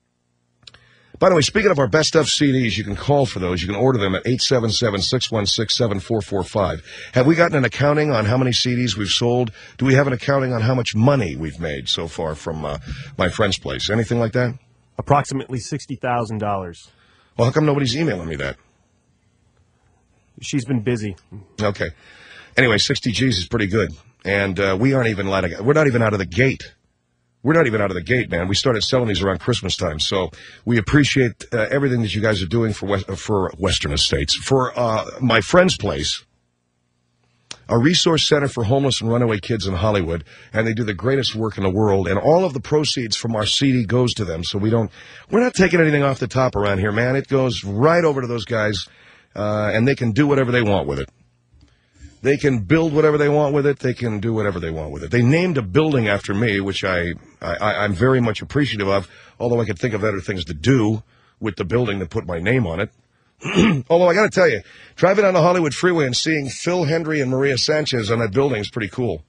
By the way, speaking of our best of CDs, you can call for those. You can order them at 877-616-7445. Have we gotten an accounting on how many CDs we've sold? Do we have an accounting on how much money we've made so far from my friend's place? Anything like that? Approximately $60,000. Well, how come nobody's emailing me that? She's been busy. Okay. Anyway, 60 G's is pretty good. And we're not even out of the gate. We're not even out of the gate, man. We started selling these around Christmas time, so we appreciate everything that you guys are doing for Western Estates. For my friend's place, a resource center for homeless and runaway kids in Hollywood, and they do the greatest work in the world, and all of the proceeds from our CD goes to them, so we're not taking anything off the top around here, man. It goes right over to those guys, and they can do whatever they want with it. They can build whatever they want with it. They can do whatever they want with it. They named a building after me, which I'm very much appreciative of, although I could think of other things to do with the building to put my name on it. Although I got to tell you, driving on the Hollywood freeway and seeing Phil Hendry and Maria Sanchez on that building is pretty cool.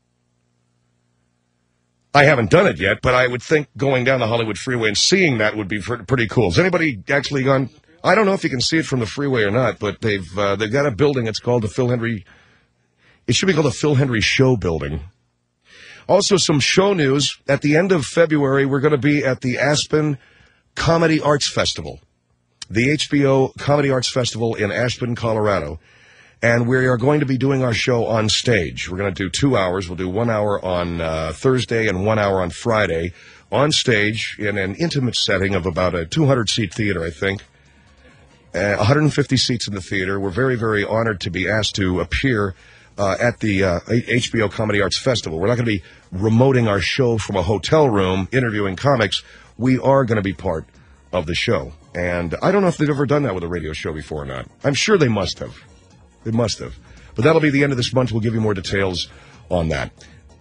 I haven't done it yet, but I would think going down the Hollywood freeway and seeing that would be pretty cool. Has anybody actually gone? I don't know if you can see it from the freeway or not, but they've got a building. It's called the Phil Hendry. It should be called the Phil Hendry Show Building. Also, some show news. At the end of February, we're going to be at the Aspen Comedy Arts Festival, the HBO Comedy Arts Festival in Aspen, Colorado. And we are going to be doing our show on stage. We're going to do 2 hours. We'll do 1 hour on Thursday and 1 hour on Friday. on stage in an intimate setting of about a 200-seat theater, I think. 150 seats in the theater. We're very, very honored to be asked to appear at the HBO Comedy Arts Festival. We're not going to be remoting our show from a hotel room, interviewing comics. We are going to be part of the show. And I don't know if they've ever done that with a radio show before or not. I'm sure they must have. They must have. But that'll be the end of this month. We'll give you more details on that.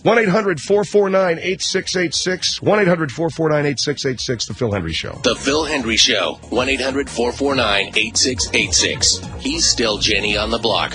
1-800-449-8686. 1-800-449-8686. The Phil Hendrie Show. The Phil Hendrie Show. 1-800-449-8686. He's still Jenny on the block.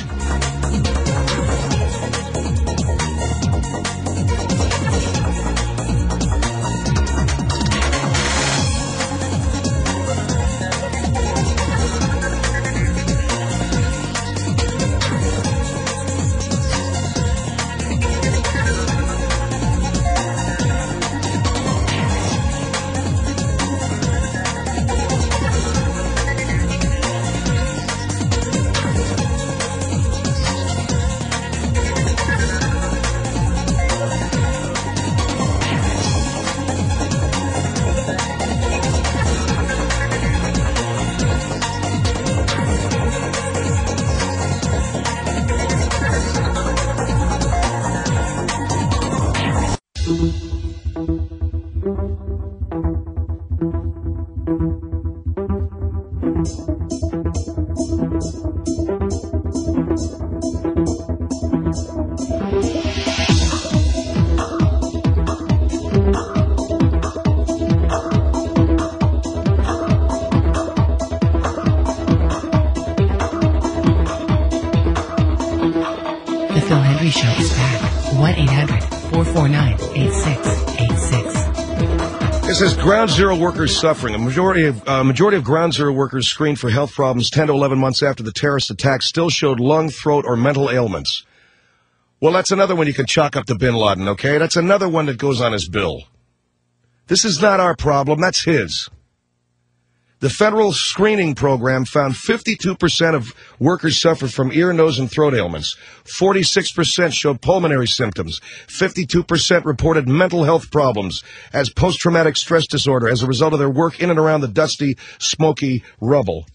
Ground Zero workers suffering. A majority of Ground Zero workers screened for health problems 10 to 11 months after the terrorist attack still showed lung, throat, or mental ailments. Well, that's another one you can chalk up to Bin Laden, okay? That's another one that goes on his bill. This is not our problem. That's his. The federal screening program found 52% of workers suffered from ear, nose, and throat ailments. 46% showed pulmonary symptoms. 52% reported mental health problems as post-traumatic stress disorder as a result of their work in and around the dusty, smoky rubble.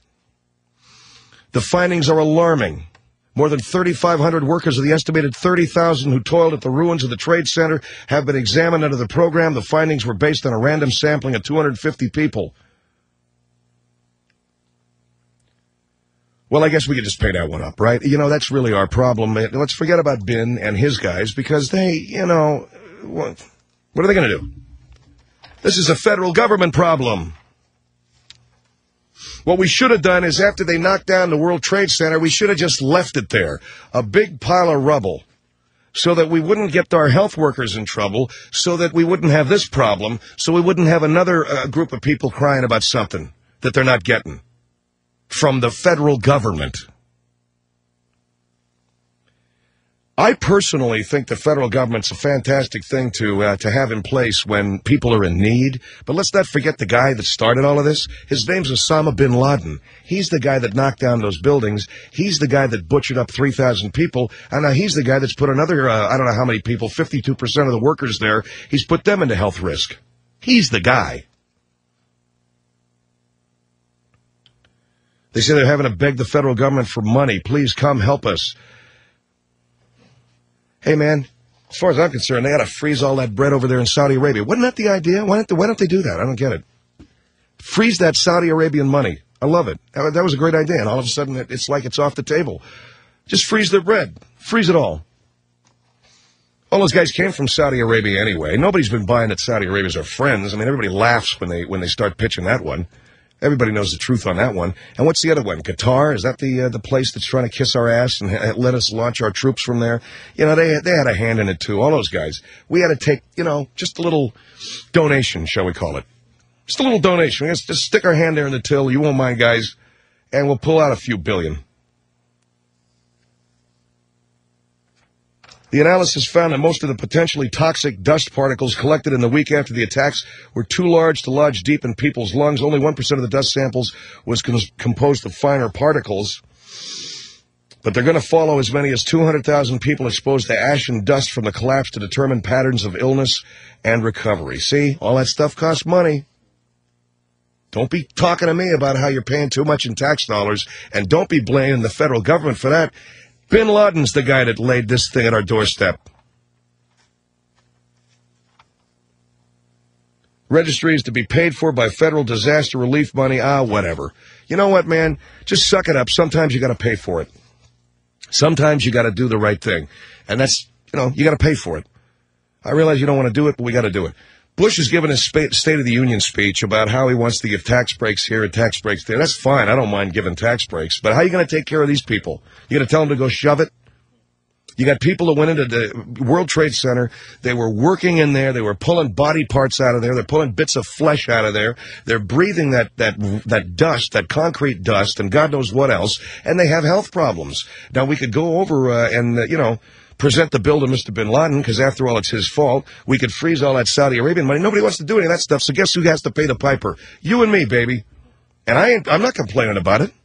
The findings are alarming. More than 3,500 workers of the estimated 30,000 who toiled at the ruins of the Trade Center have been examined under the program. The findings were based on a random sampling of 250 people. Well, I guess we could just pay that one up, right? You know, that's really our problem. Let's forget about Bin and his guys because they, you know, what are they going to do? This is a federal government problem. What we should have done is after they knocked down the World Trade Center, we should have just left it there, a big pile of rubble, so that we wouldn't get our health workers in trouble, so that we wouldn't have this problem, so we wouldn't have another group of people crying about something that they're not getting from the federal government. I personally think the federal government's a fantastic thing to have in place when people are in need. But let's not forget the guy that started all of this. His name's Osama bin Laden. He's the guy that knocked down those buildings. He's the guy that butchered up 3,000 people. And now he's the guy that's put another, I don't know how many people, 52% of the workers there, he's put them into health risk. He's the guy. They say they're having to beg the federal government for money. Please come help us. Hey, man, as far as I'm concerned, they ought to freeze all that bread over there in Saudi Arabia. Wasn't that the idea? Why don't they do that? I don't get it. Freeze that Saudi Arabian money. I love it. That was a great idea, and all of a sudden it's like it's off the table. Just freeze their bread. Freeze it all. All those guys came from Saudi Arabia anyway. Nobody's been buying that Saudi Arabia's our friends. I mean, everybody laughs when they start pitching that one. Everybody knows the truth on that one. And what's the other one? Qatar? Is that the place that's trying to kiss our ass and let us launch our troops from there? You know, they had a hand in it, too, all those guys. We had to take, you know, just a little donation, shall we call it. Just a little donation. We just stick our hand there in the till. You won't mind, guys. And we'll pull out a few billion. The analysis found that most of the potentially toxic dust particles collected in the week after the attacks were too large to lodge deep in people's lungs. Only 1% of the dust samples was composed of finer particles. But they're going to follow as many as 200,000 people exposed to ash and dust from the collapse to determine patterns of illness and recovery. See, all that stuff costs money. Don't be talking to me about how you're paying too much in tax dollars, and don't be blaming the federal government for that. Bin Laden's the guy that laid this thing at our doorstep. Registries to be paid for by federal disaster relief money. Whatever. You know what, man? Just suck it up. Sometimes you got to pay for it. Sometimes you got to do the right thing. And that's, you got to pay for it. I realize you don't want to do it, but we got to do it. Bush has given his State of the Union speech about how he wants to give tax breaks here and tax breaks there. That's fine. I don't mind giving tax breaks. But how are you going to take care of these people? You going to tell them to go shove it? You got people that went into the World Trade Center. They were working in there. They were pulling body parts out of there. They're pulling bits of flesh out of there. They're breathing that dust, that concrete dust, and God knows what else. And they have health problems. Now, we could go over and present the bill to Mr. Bin Laden, because after all, it's his fault. We could freeze all that Saudi Arabian money. Nobody wants to do any of that stuff, so guess who has to pay the piper? You and me, baby. And I'm not complaining about it.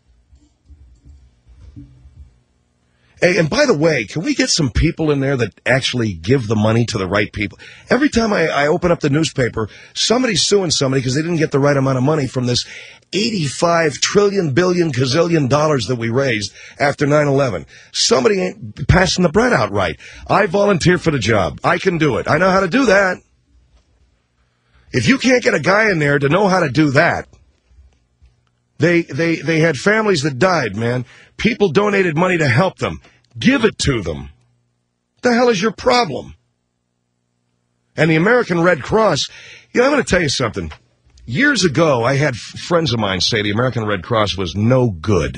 Hey, and by the way, can we get some people in there that actually give the money to the right people? Every time I open up the newspaper, somebody's suing somebody because they didn't get the right amount of money from this $85 trillion, billion, gazillion dollars that we raised after 9/11. Somebody ain't passing the bread out right. I volunteer for the job. I can do it. I know how to do that. If you can't get a guy in there to know how to do that, they had families that died, man. People donated money to help them. Give it to them. The hell is your problem? And the American Red Cross, I'm going to tell you something. Years ago, I had friends of mine say the American Red Cross was no good.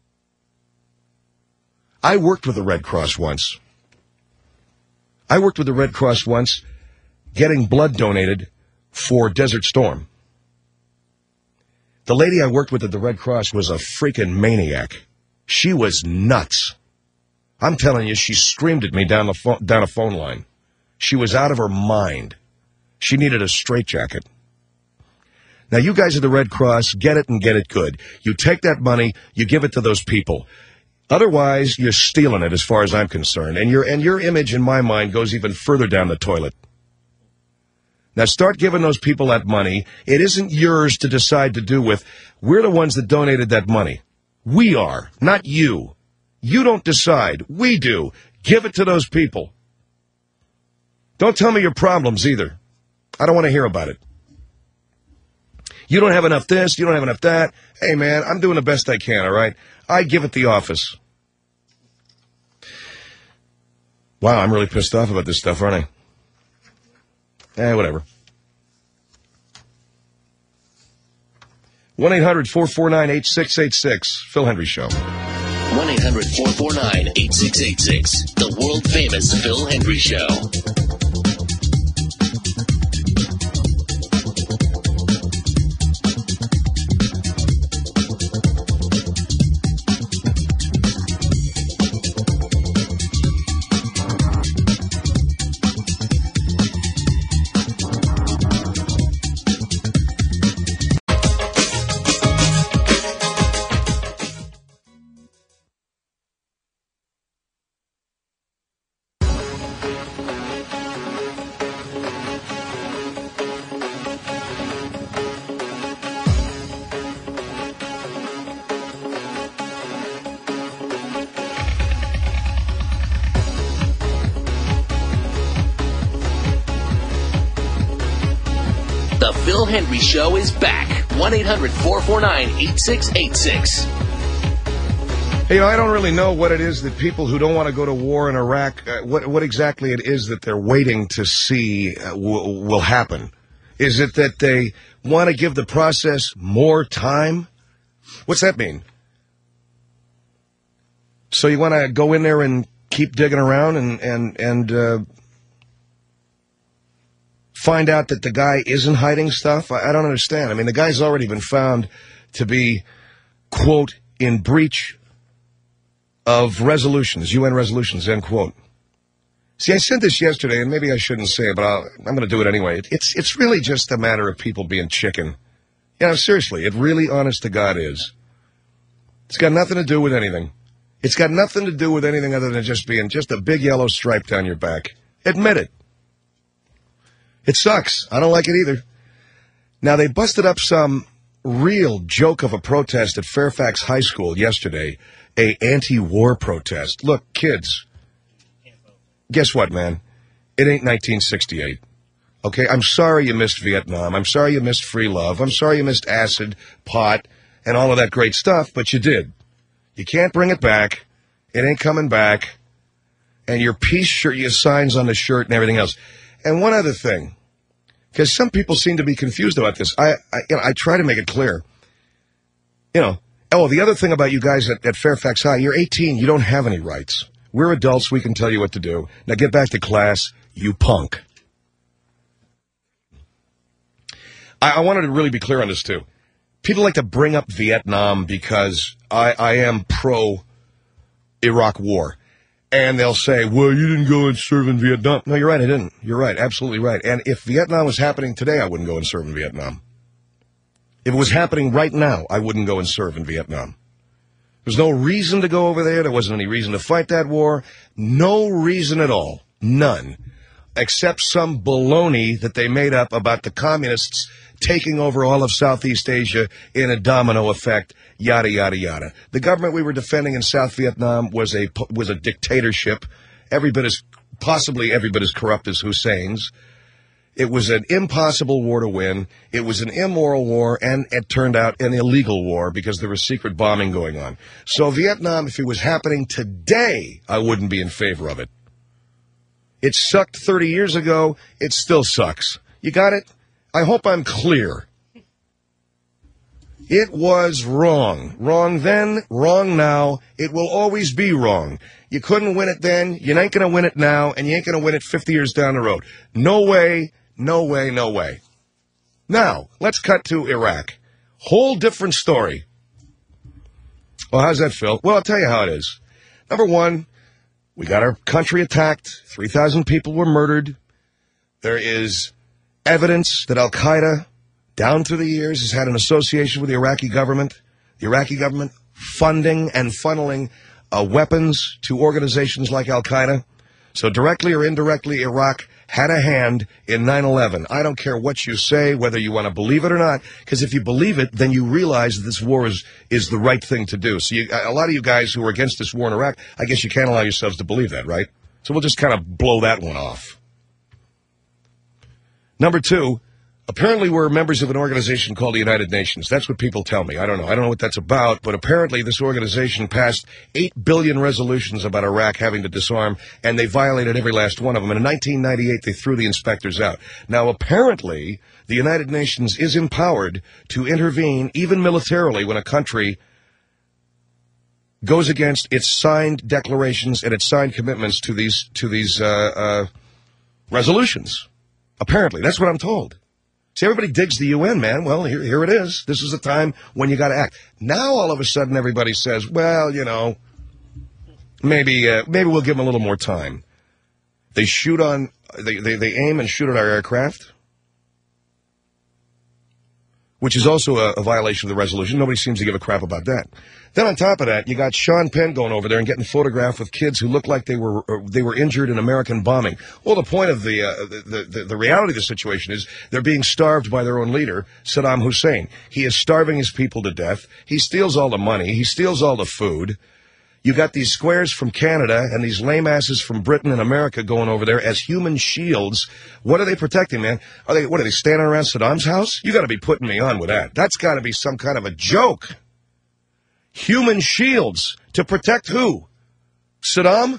I worked with the Red Cross once. Getting blood donated for Desert Storm. The lady I worked with at the Red Cross was a freaking maniac. She was nuts. I'm telling you, she screamed at me down a phone line. She was out of her mind. She needed a straitjacket. Now, you guys at the Red Cross, get it and get it good. You take that money, you give it to those people. Otherwise, you're stealing it as far as I'm concerned. And your image, in my mind, goes even further down the toilet. Now, start giving those people that money. It isn't yours to decide to do with. We're the ones that donated that money. We are, not you. You don't decide. We do. Give it to those people. Don't tell me your problems either. I don't want to hear about it. You don't have enough this, you don't have enough that. Hey, man, I'm doing the best I can, all right? I give it the office. Wow, I'm really pissed off about this stuff, aren't I? Whatever. 1-800-449-8686. Phil Hendry Show. 1-800-449-8686. The world-famous Phil Hendry Show. The Phil Hendry Show is back. 1-800-449-8686. Hey, I don't really know what it is that people who don't want to go to war in Iraq, what exactly it is that they're waiting to see will happen. Is it that they want to give the process more time? What's that mean? So you want to go in there and keep digging around and find out that the guy isn't hiding stuff? I don't understand. I mean, the guy's already been found to be, quote, in breach of resolutions, UN resolutions, end quote. See, I said this yesterday, and maybe I shouldn't say it, but I'm going to do it anyway. It's really just a matter of people being chicken. Seriously, it really, honest to God, is. It's got nothing to do with anything. It's got nothing to do with anything other than just being just a big yellow stripe down your back. Admit it. It sucks. I don't like it either. Now, they busted up some real joke of a protest at Fairfax High School yesterday, a anti-war protest. Look, kids, guess what, man? It ain't 1968. Okay, I'm sorry you missed Vietnam. I'm sorry you missed free love. I'm sorry you missed acid, pot, and all of that great stuff, but you did. You can't bring it back. It ain't coming back. And your peace shirt, your signs on the shirt and everything else. And one other thing, because some people seem to be confused about this. I try to make it clear. The other thing about you guys at Fairfax High, you're 18. You don't have any rights. We're adults. We can tell you what to do. Now get back to class, you punk. I wanted to really be clear on this, too. People like to bring up Vietnam because I am pro-Iraq war. And they'll say, well, you didn't go and serve in Vietnam. No, you're right, I didn't. You're right, absolutely right. And if Vietnam was happening today, I wouldn't go and serve in Vietnam. If it was happening right now, I wouldn't go and serve in Vietnam. There's no reason to go over there. There wasn't any reason to fight that war. No reason at all. None. Except some baloney that they made up about the communists taking over all of Southeast Asia in a domino effect, yada, yada, yada. The government we were defending in South Vietnam was a dictatorship, possibly every bit as corrupt as Hussein's. It was an impossible war to win. It was an immoral war, and it turned out an illegal war because there was secret bombing going on. So Vietnam, if it was happening today, I wouldn't be in favor of it. It sucked 30 years ago. It still sucks. You got it? I hope I'm clear. It was wrong. Wrong then, wrong now. It will always be wrong. You couldn't win it then, you ain't going to win it now, and you ain't going to win it 50 years down the road. No way, no way, no way. Now, let's cut to Iraq. Whole different story. Well, how's that, Phil? Well, I'll tell you how it is. Number one, we got our country attacked. 3,000 people were murdered. There is evidence that Al-Qaeda, down through the years, has had an association with the Iraqi government. The Iraqi government funding and funneling weapons to organizations like Al-Qaeda. So directly or indirectly, Iraq had a hand in 9/11. I don't care what you say, whether you want to believe it or not, because if you believe it, then you realize that this war is the right thing to do. So a lot of you guys who are against this war in Iraq, I guess you can't allow yourselves to believe that, right? So we'll just kind of blow that one off. Number two, apparently we're members of an organization called the United Nations. That's what people tell me. I don't know what that's about, but apparently this organization passed 8 billion resolutions about Iraq having to disarm, and they violated every last one of them. And in 1998, they threw the inspectors out. Now, apparently, the United Nations is empowered to intervene, even militarily, when a country goes against its signed declarations and its signed commitments to these resolutions. Apparently, that's what I'm told. See, everybody digs the UN, man. Well, here it is. This is the time when you got to act. Now, all of a sudden, everybody says, well, maybe we'll give them a little more time. They they aim and shoot at our aircraft, which is also a violation of the resolution. Nobody seems to give a crap about that. Then on top of that, you got Sean Penn going over there and getting photographed with kids who look like they were injured in American bombing. Well, the point of the reality of the situation is they're being starved by their own leader, Saddam Hussein. He is starving his people to death. He steals all the money. He steals all the food. You got these squares from Canada and these lame asses from Britain and America going over there as human shields. What are they protecting, man? What are they standing around Saddam's house? You got to be putting me on with that. That's got to be some kind of a joke. Human shields to protect who? Saddam?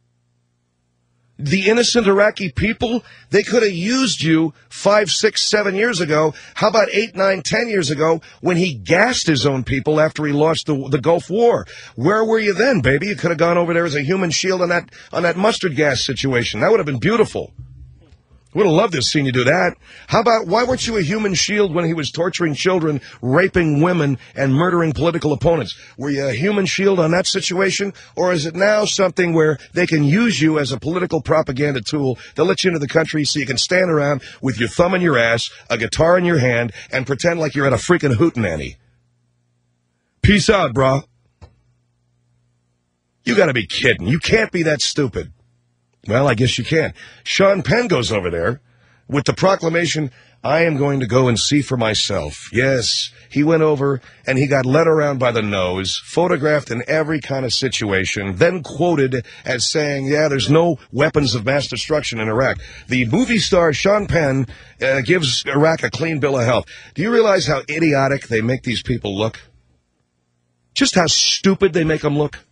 The innocent Iraqi people? They could have used you 5, 6, 7 years ago. How about 8, 9, 10 years ago when he gassed his own people after he lost the Gulf War? Where were you then, baby? You could have gone over there as a human shield on that mustard gas situation. That would have been beautiful. Would have loved to have seen you do that. How about, why weren't you a human shield when he was torturing children, raping women, and murdering political opponents? Were you a human shield on that situation? Or is it now something where they can use you as a political propaganda tool? They'll let you into the country so you can stand around with your thumb in your ass, a guitar in your hand, and pretend like you're at a freaking hootenanny. Peace out, brah. You got to be kidding. You can't be that stupid. Well, I guess you can. Sean Penn goes over there with the proclamation, I am going to go and see for myself. Yes, he went over and he got led around by the nose, photographed in every kind of situation, then quoted as saying, yeah, there's no weapons of mass destruction in Iraq. The movie star Sean Penn gives Iraq a clean bill of health. Do you realize how idiotic they make these people look? Just how stupid they make them look?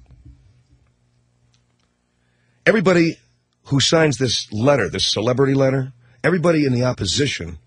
Everybody who signs this letter, this celebrity letter, everybody in the opposition,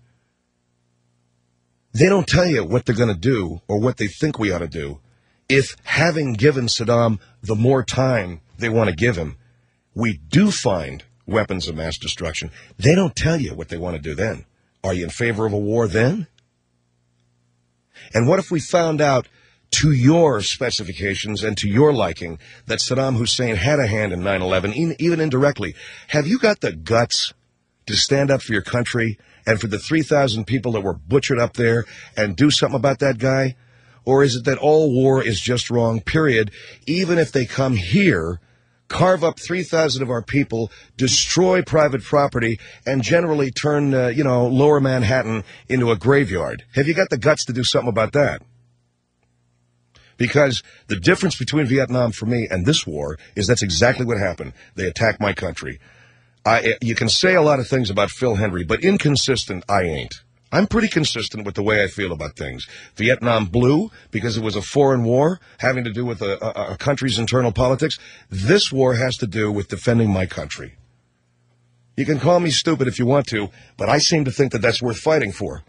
they don't tell you what they're going to do or what they think we ought to do. If having given Saddam the more time they want to give him, we do find weapons of mass destruction, they don't tell you what they want to do then. Are you in favor of a war then? And what if we found out to your specifications and to your liking that Saddam Hussein had a hand in 9/11, even indirectly? Have you got the guts to stand up for your country and for the 3,000 people that were butchered up there and do something about that guy? Or is it that all war is just wrong, period, even if they come here, carve up 3,000 of our people, destroy private property, and generally turn, Lower Manhattan into a graveyard? Have you got the guts to do something about that? Because the difference between Vietnam for me and this war is that's exactly what happened. They attacked my country. You can say a lot of things about Phil Hendry, but inconsistent I ain't. I'm pretty consistent with the way I feel about things. Vietnam blew because it was a foreign war having to do with a country's internal politics. This war has to do with defending my country. You can call me stupid if you want to, but I seem to think that that's worth fighting for.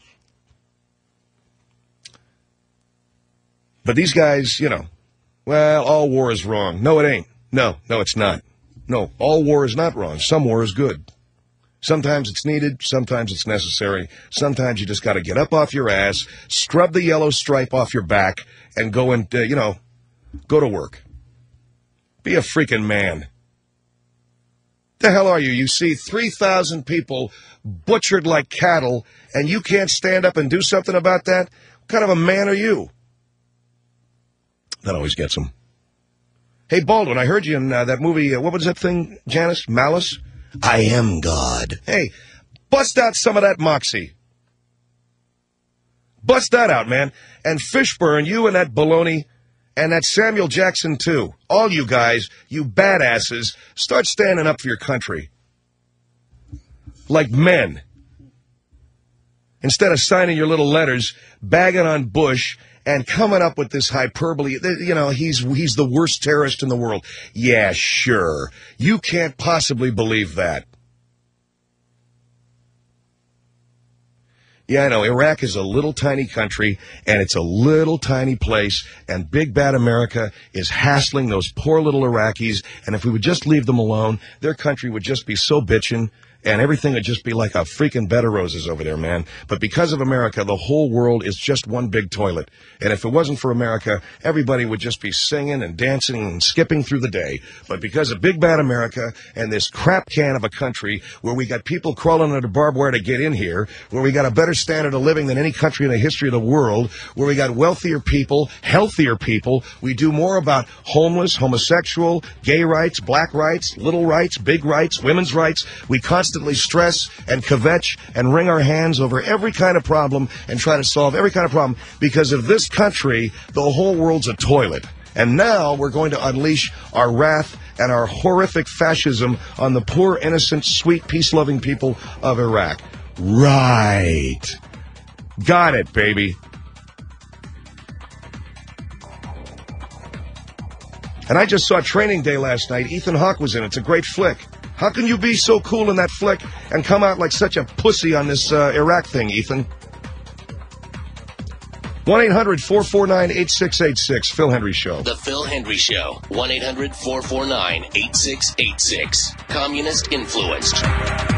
But these guys, well, all war is wrong. No, it ain't. No, it's not. No, all war is not wrong. Some war is good. Sometimes it's needed. Sometimes it's necessary. Sometimes you just got to get up off your ass, scrub the yellow stripe off your back, and go and, go to work. Be a freaking man. The hell are you? You see 3,000 people butchered like cattle, and you can't stand up and do something about that? What kind of a man are you? That always gets them. Hey, Baldwin, I heard you in that movie, what was that thing, Janice? Malice? I am God. Hey, bust out some of that moxie. Bust that out, man. And Fishburne, you and that baloney, and that Samuel Jackson, too. All you guys, you badasses, start standing up for your country. Like men. Instead of signing your little letters, bagging on Bush, and coming up with this hyperbole, he's the worst terrorist in the world. Yeah, sure. You can't possibly believe that. Yeah, I know. Iraq is a little tiny country, and it's a little tiny place, and big bad America is hassling those poor little Iraqis, and if we would just leave them alone, their country would just be so bitchin', and everything would just be like a freaking bed of roses over there, man. But because of America, the whole world is just one big toilet. And if it wasn't for America, everybody would just be singing and dancing and skipping through the day. But because of big bad America and this crap can of a country where we got people crawling under barbed wire to get in here, where we got a better standard of living than any country in the history of the world, where we got wealthier people, healthier people, we do more about homeless, homosexual, gay rights, black rights, little rights, big rights, women's rights. We constantly stress and kvetch and wring our hands over every kind of problem and try to solve every kind of problem because of this country, the whole world's a toilet. And now we're going to unleash our wrath and our horrific fascism on the poor, innocent, sweet, peace-loving people of Iraq. Right. Got it, baby. And I just saw Training Day last night. Ethan Hawke was in it. It's a great flick. How can you be so cool in that flick and come out like such a pussy on this Iraq thing, Ethan? 1-800-449-8686. Phil Hendry Show. The Phil Hendry Show. 1-800-449-8686. Communist influenced.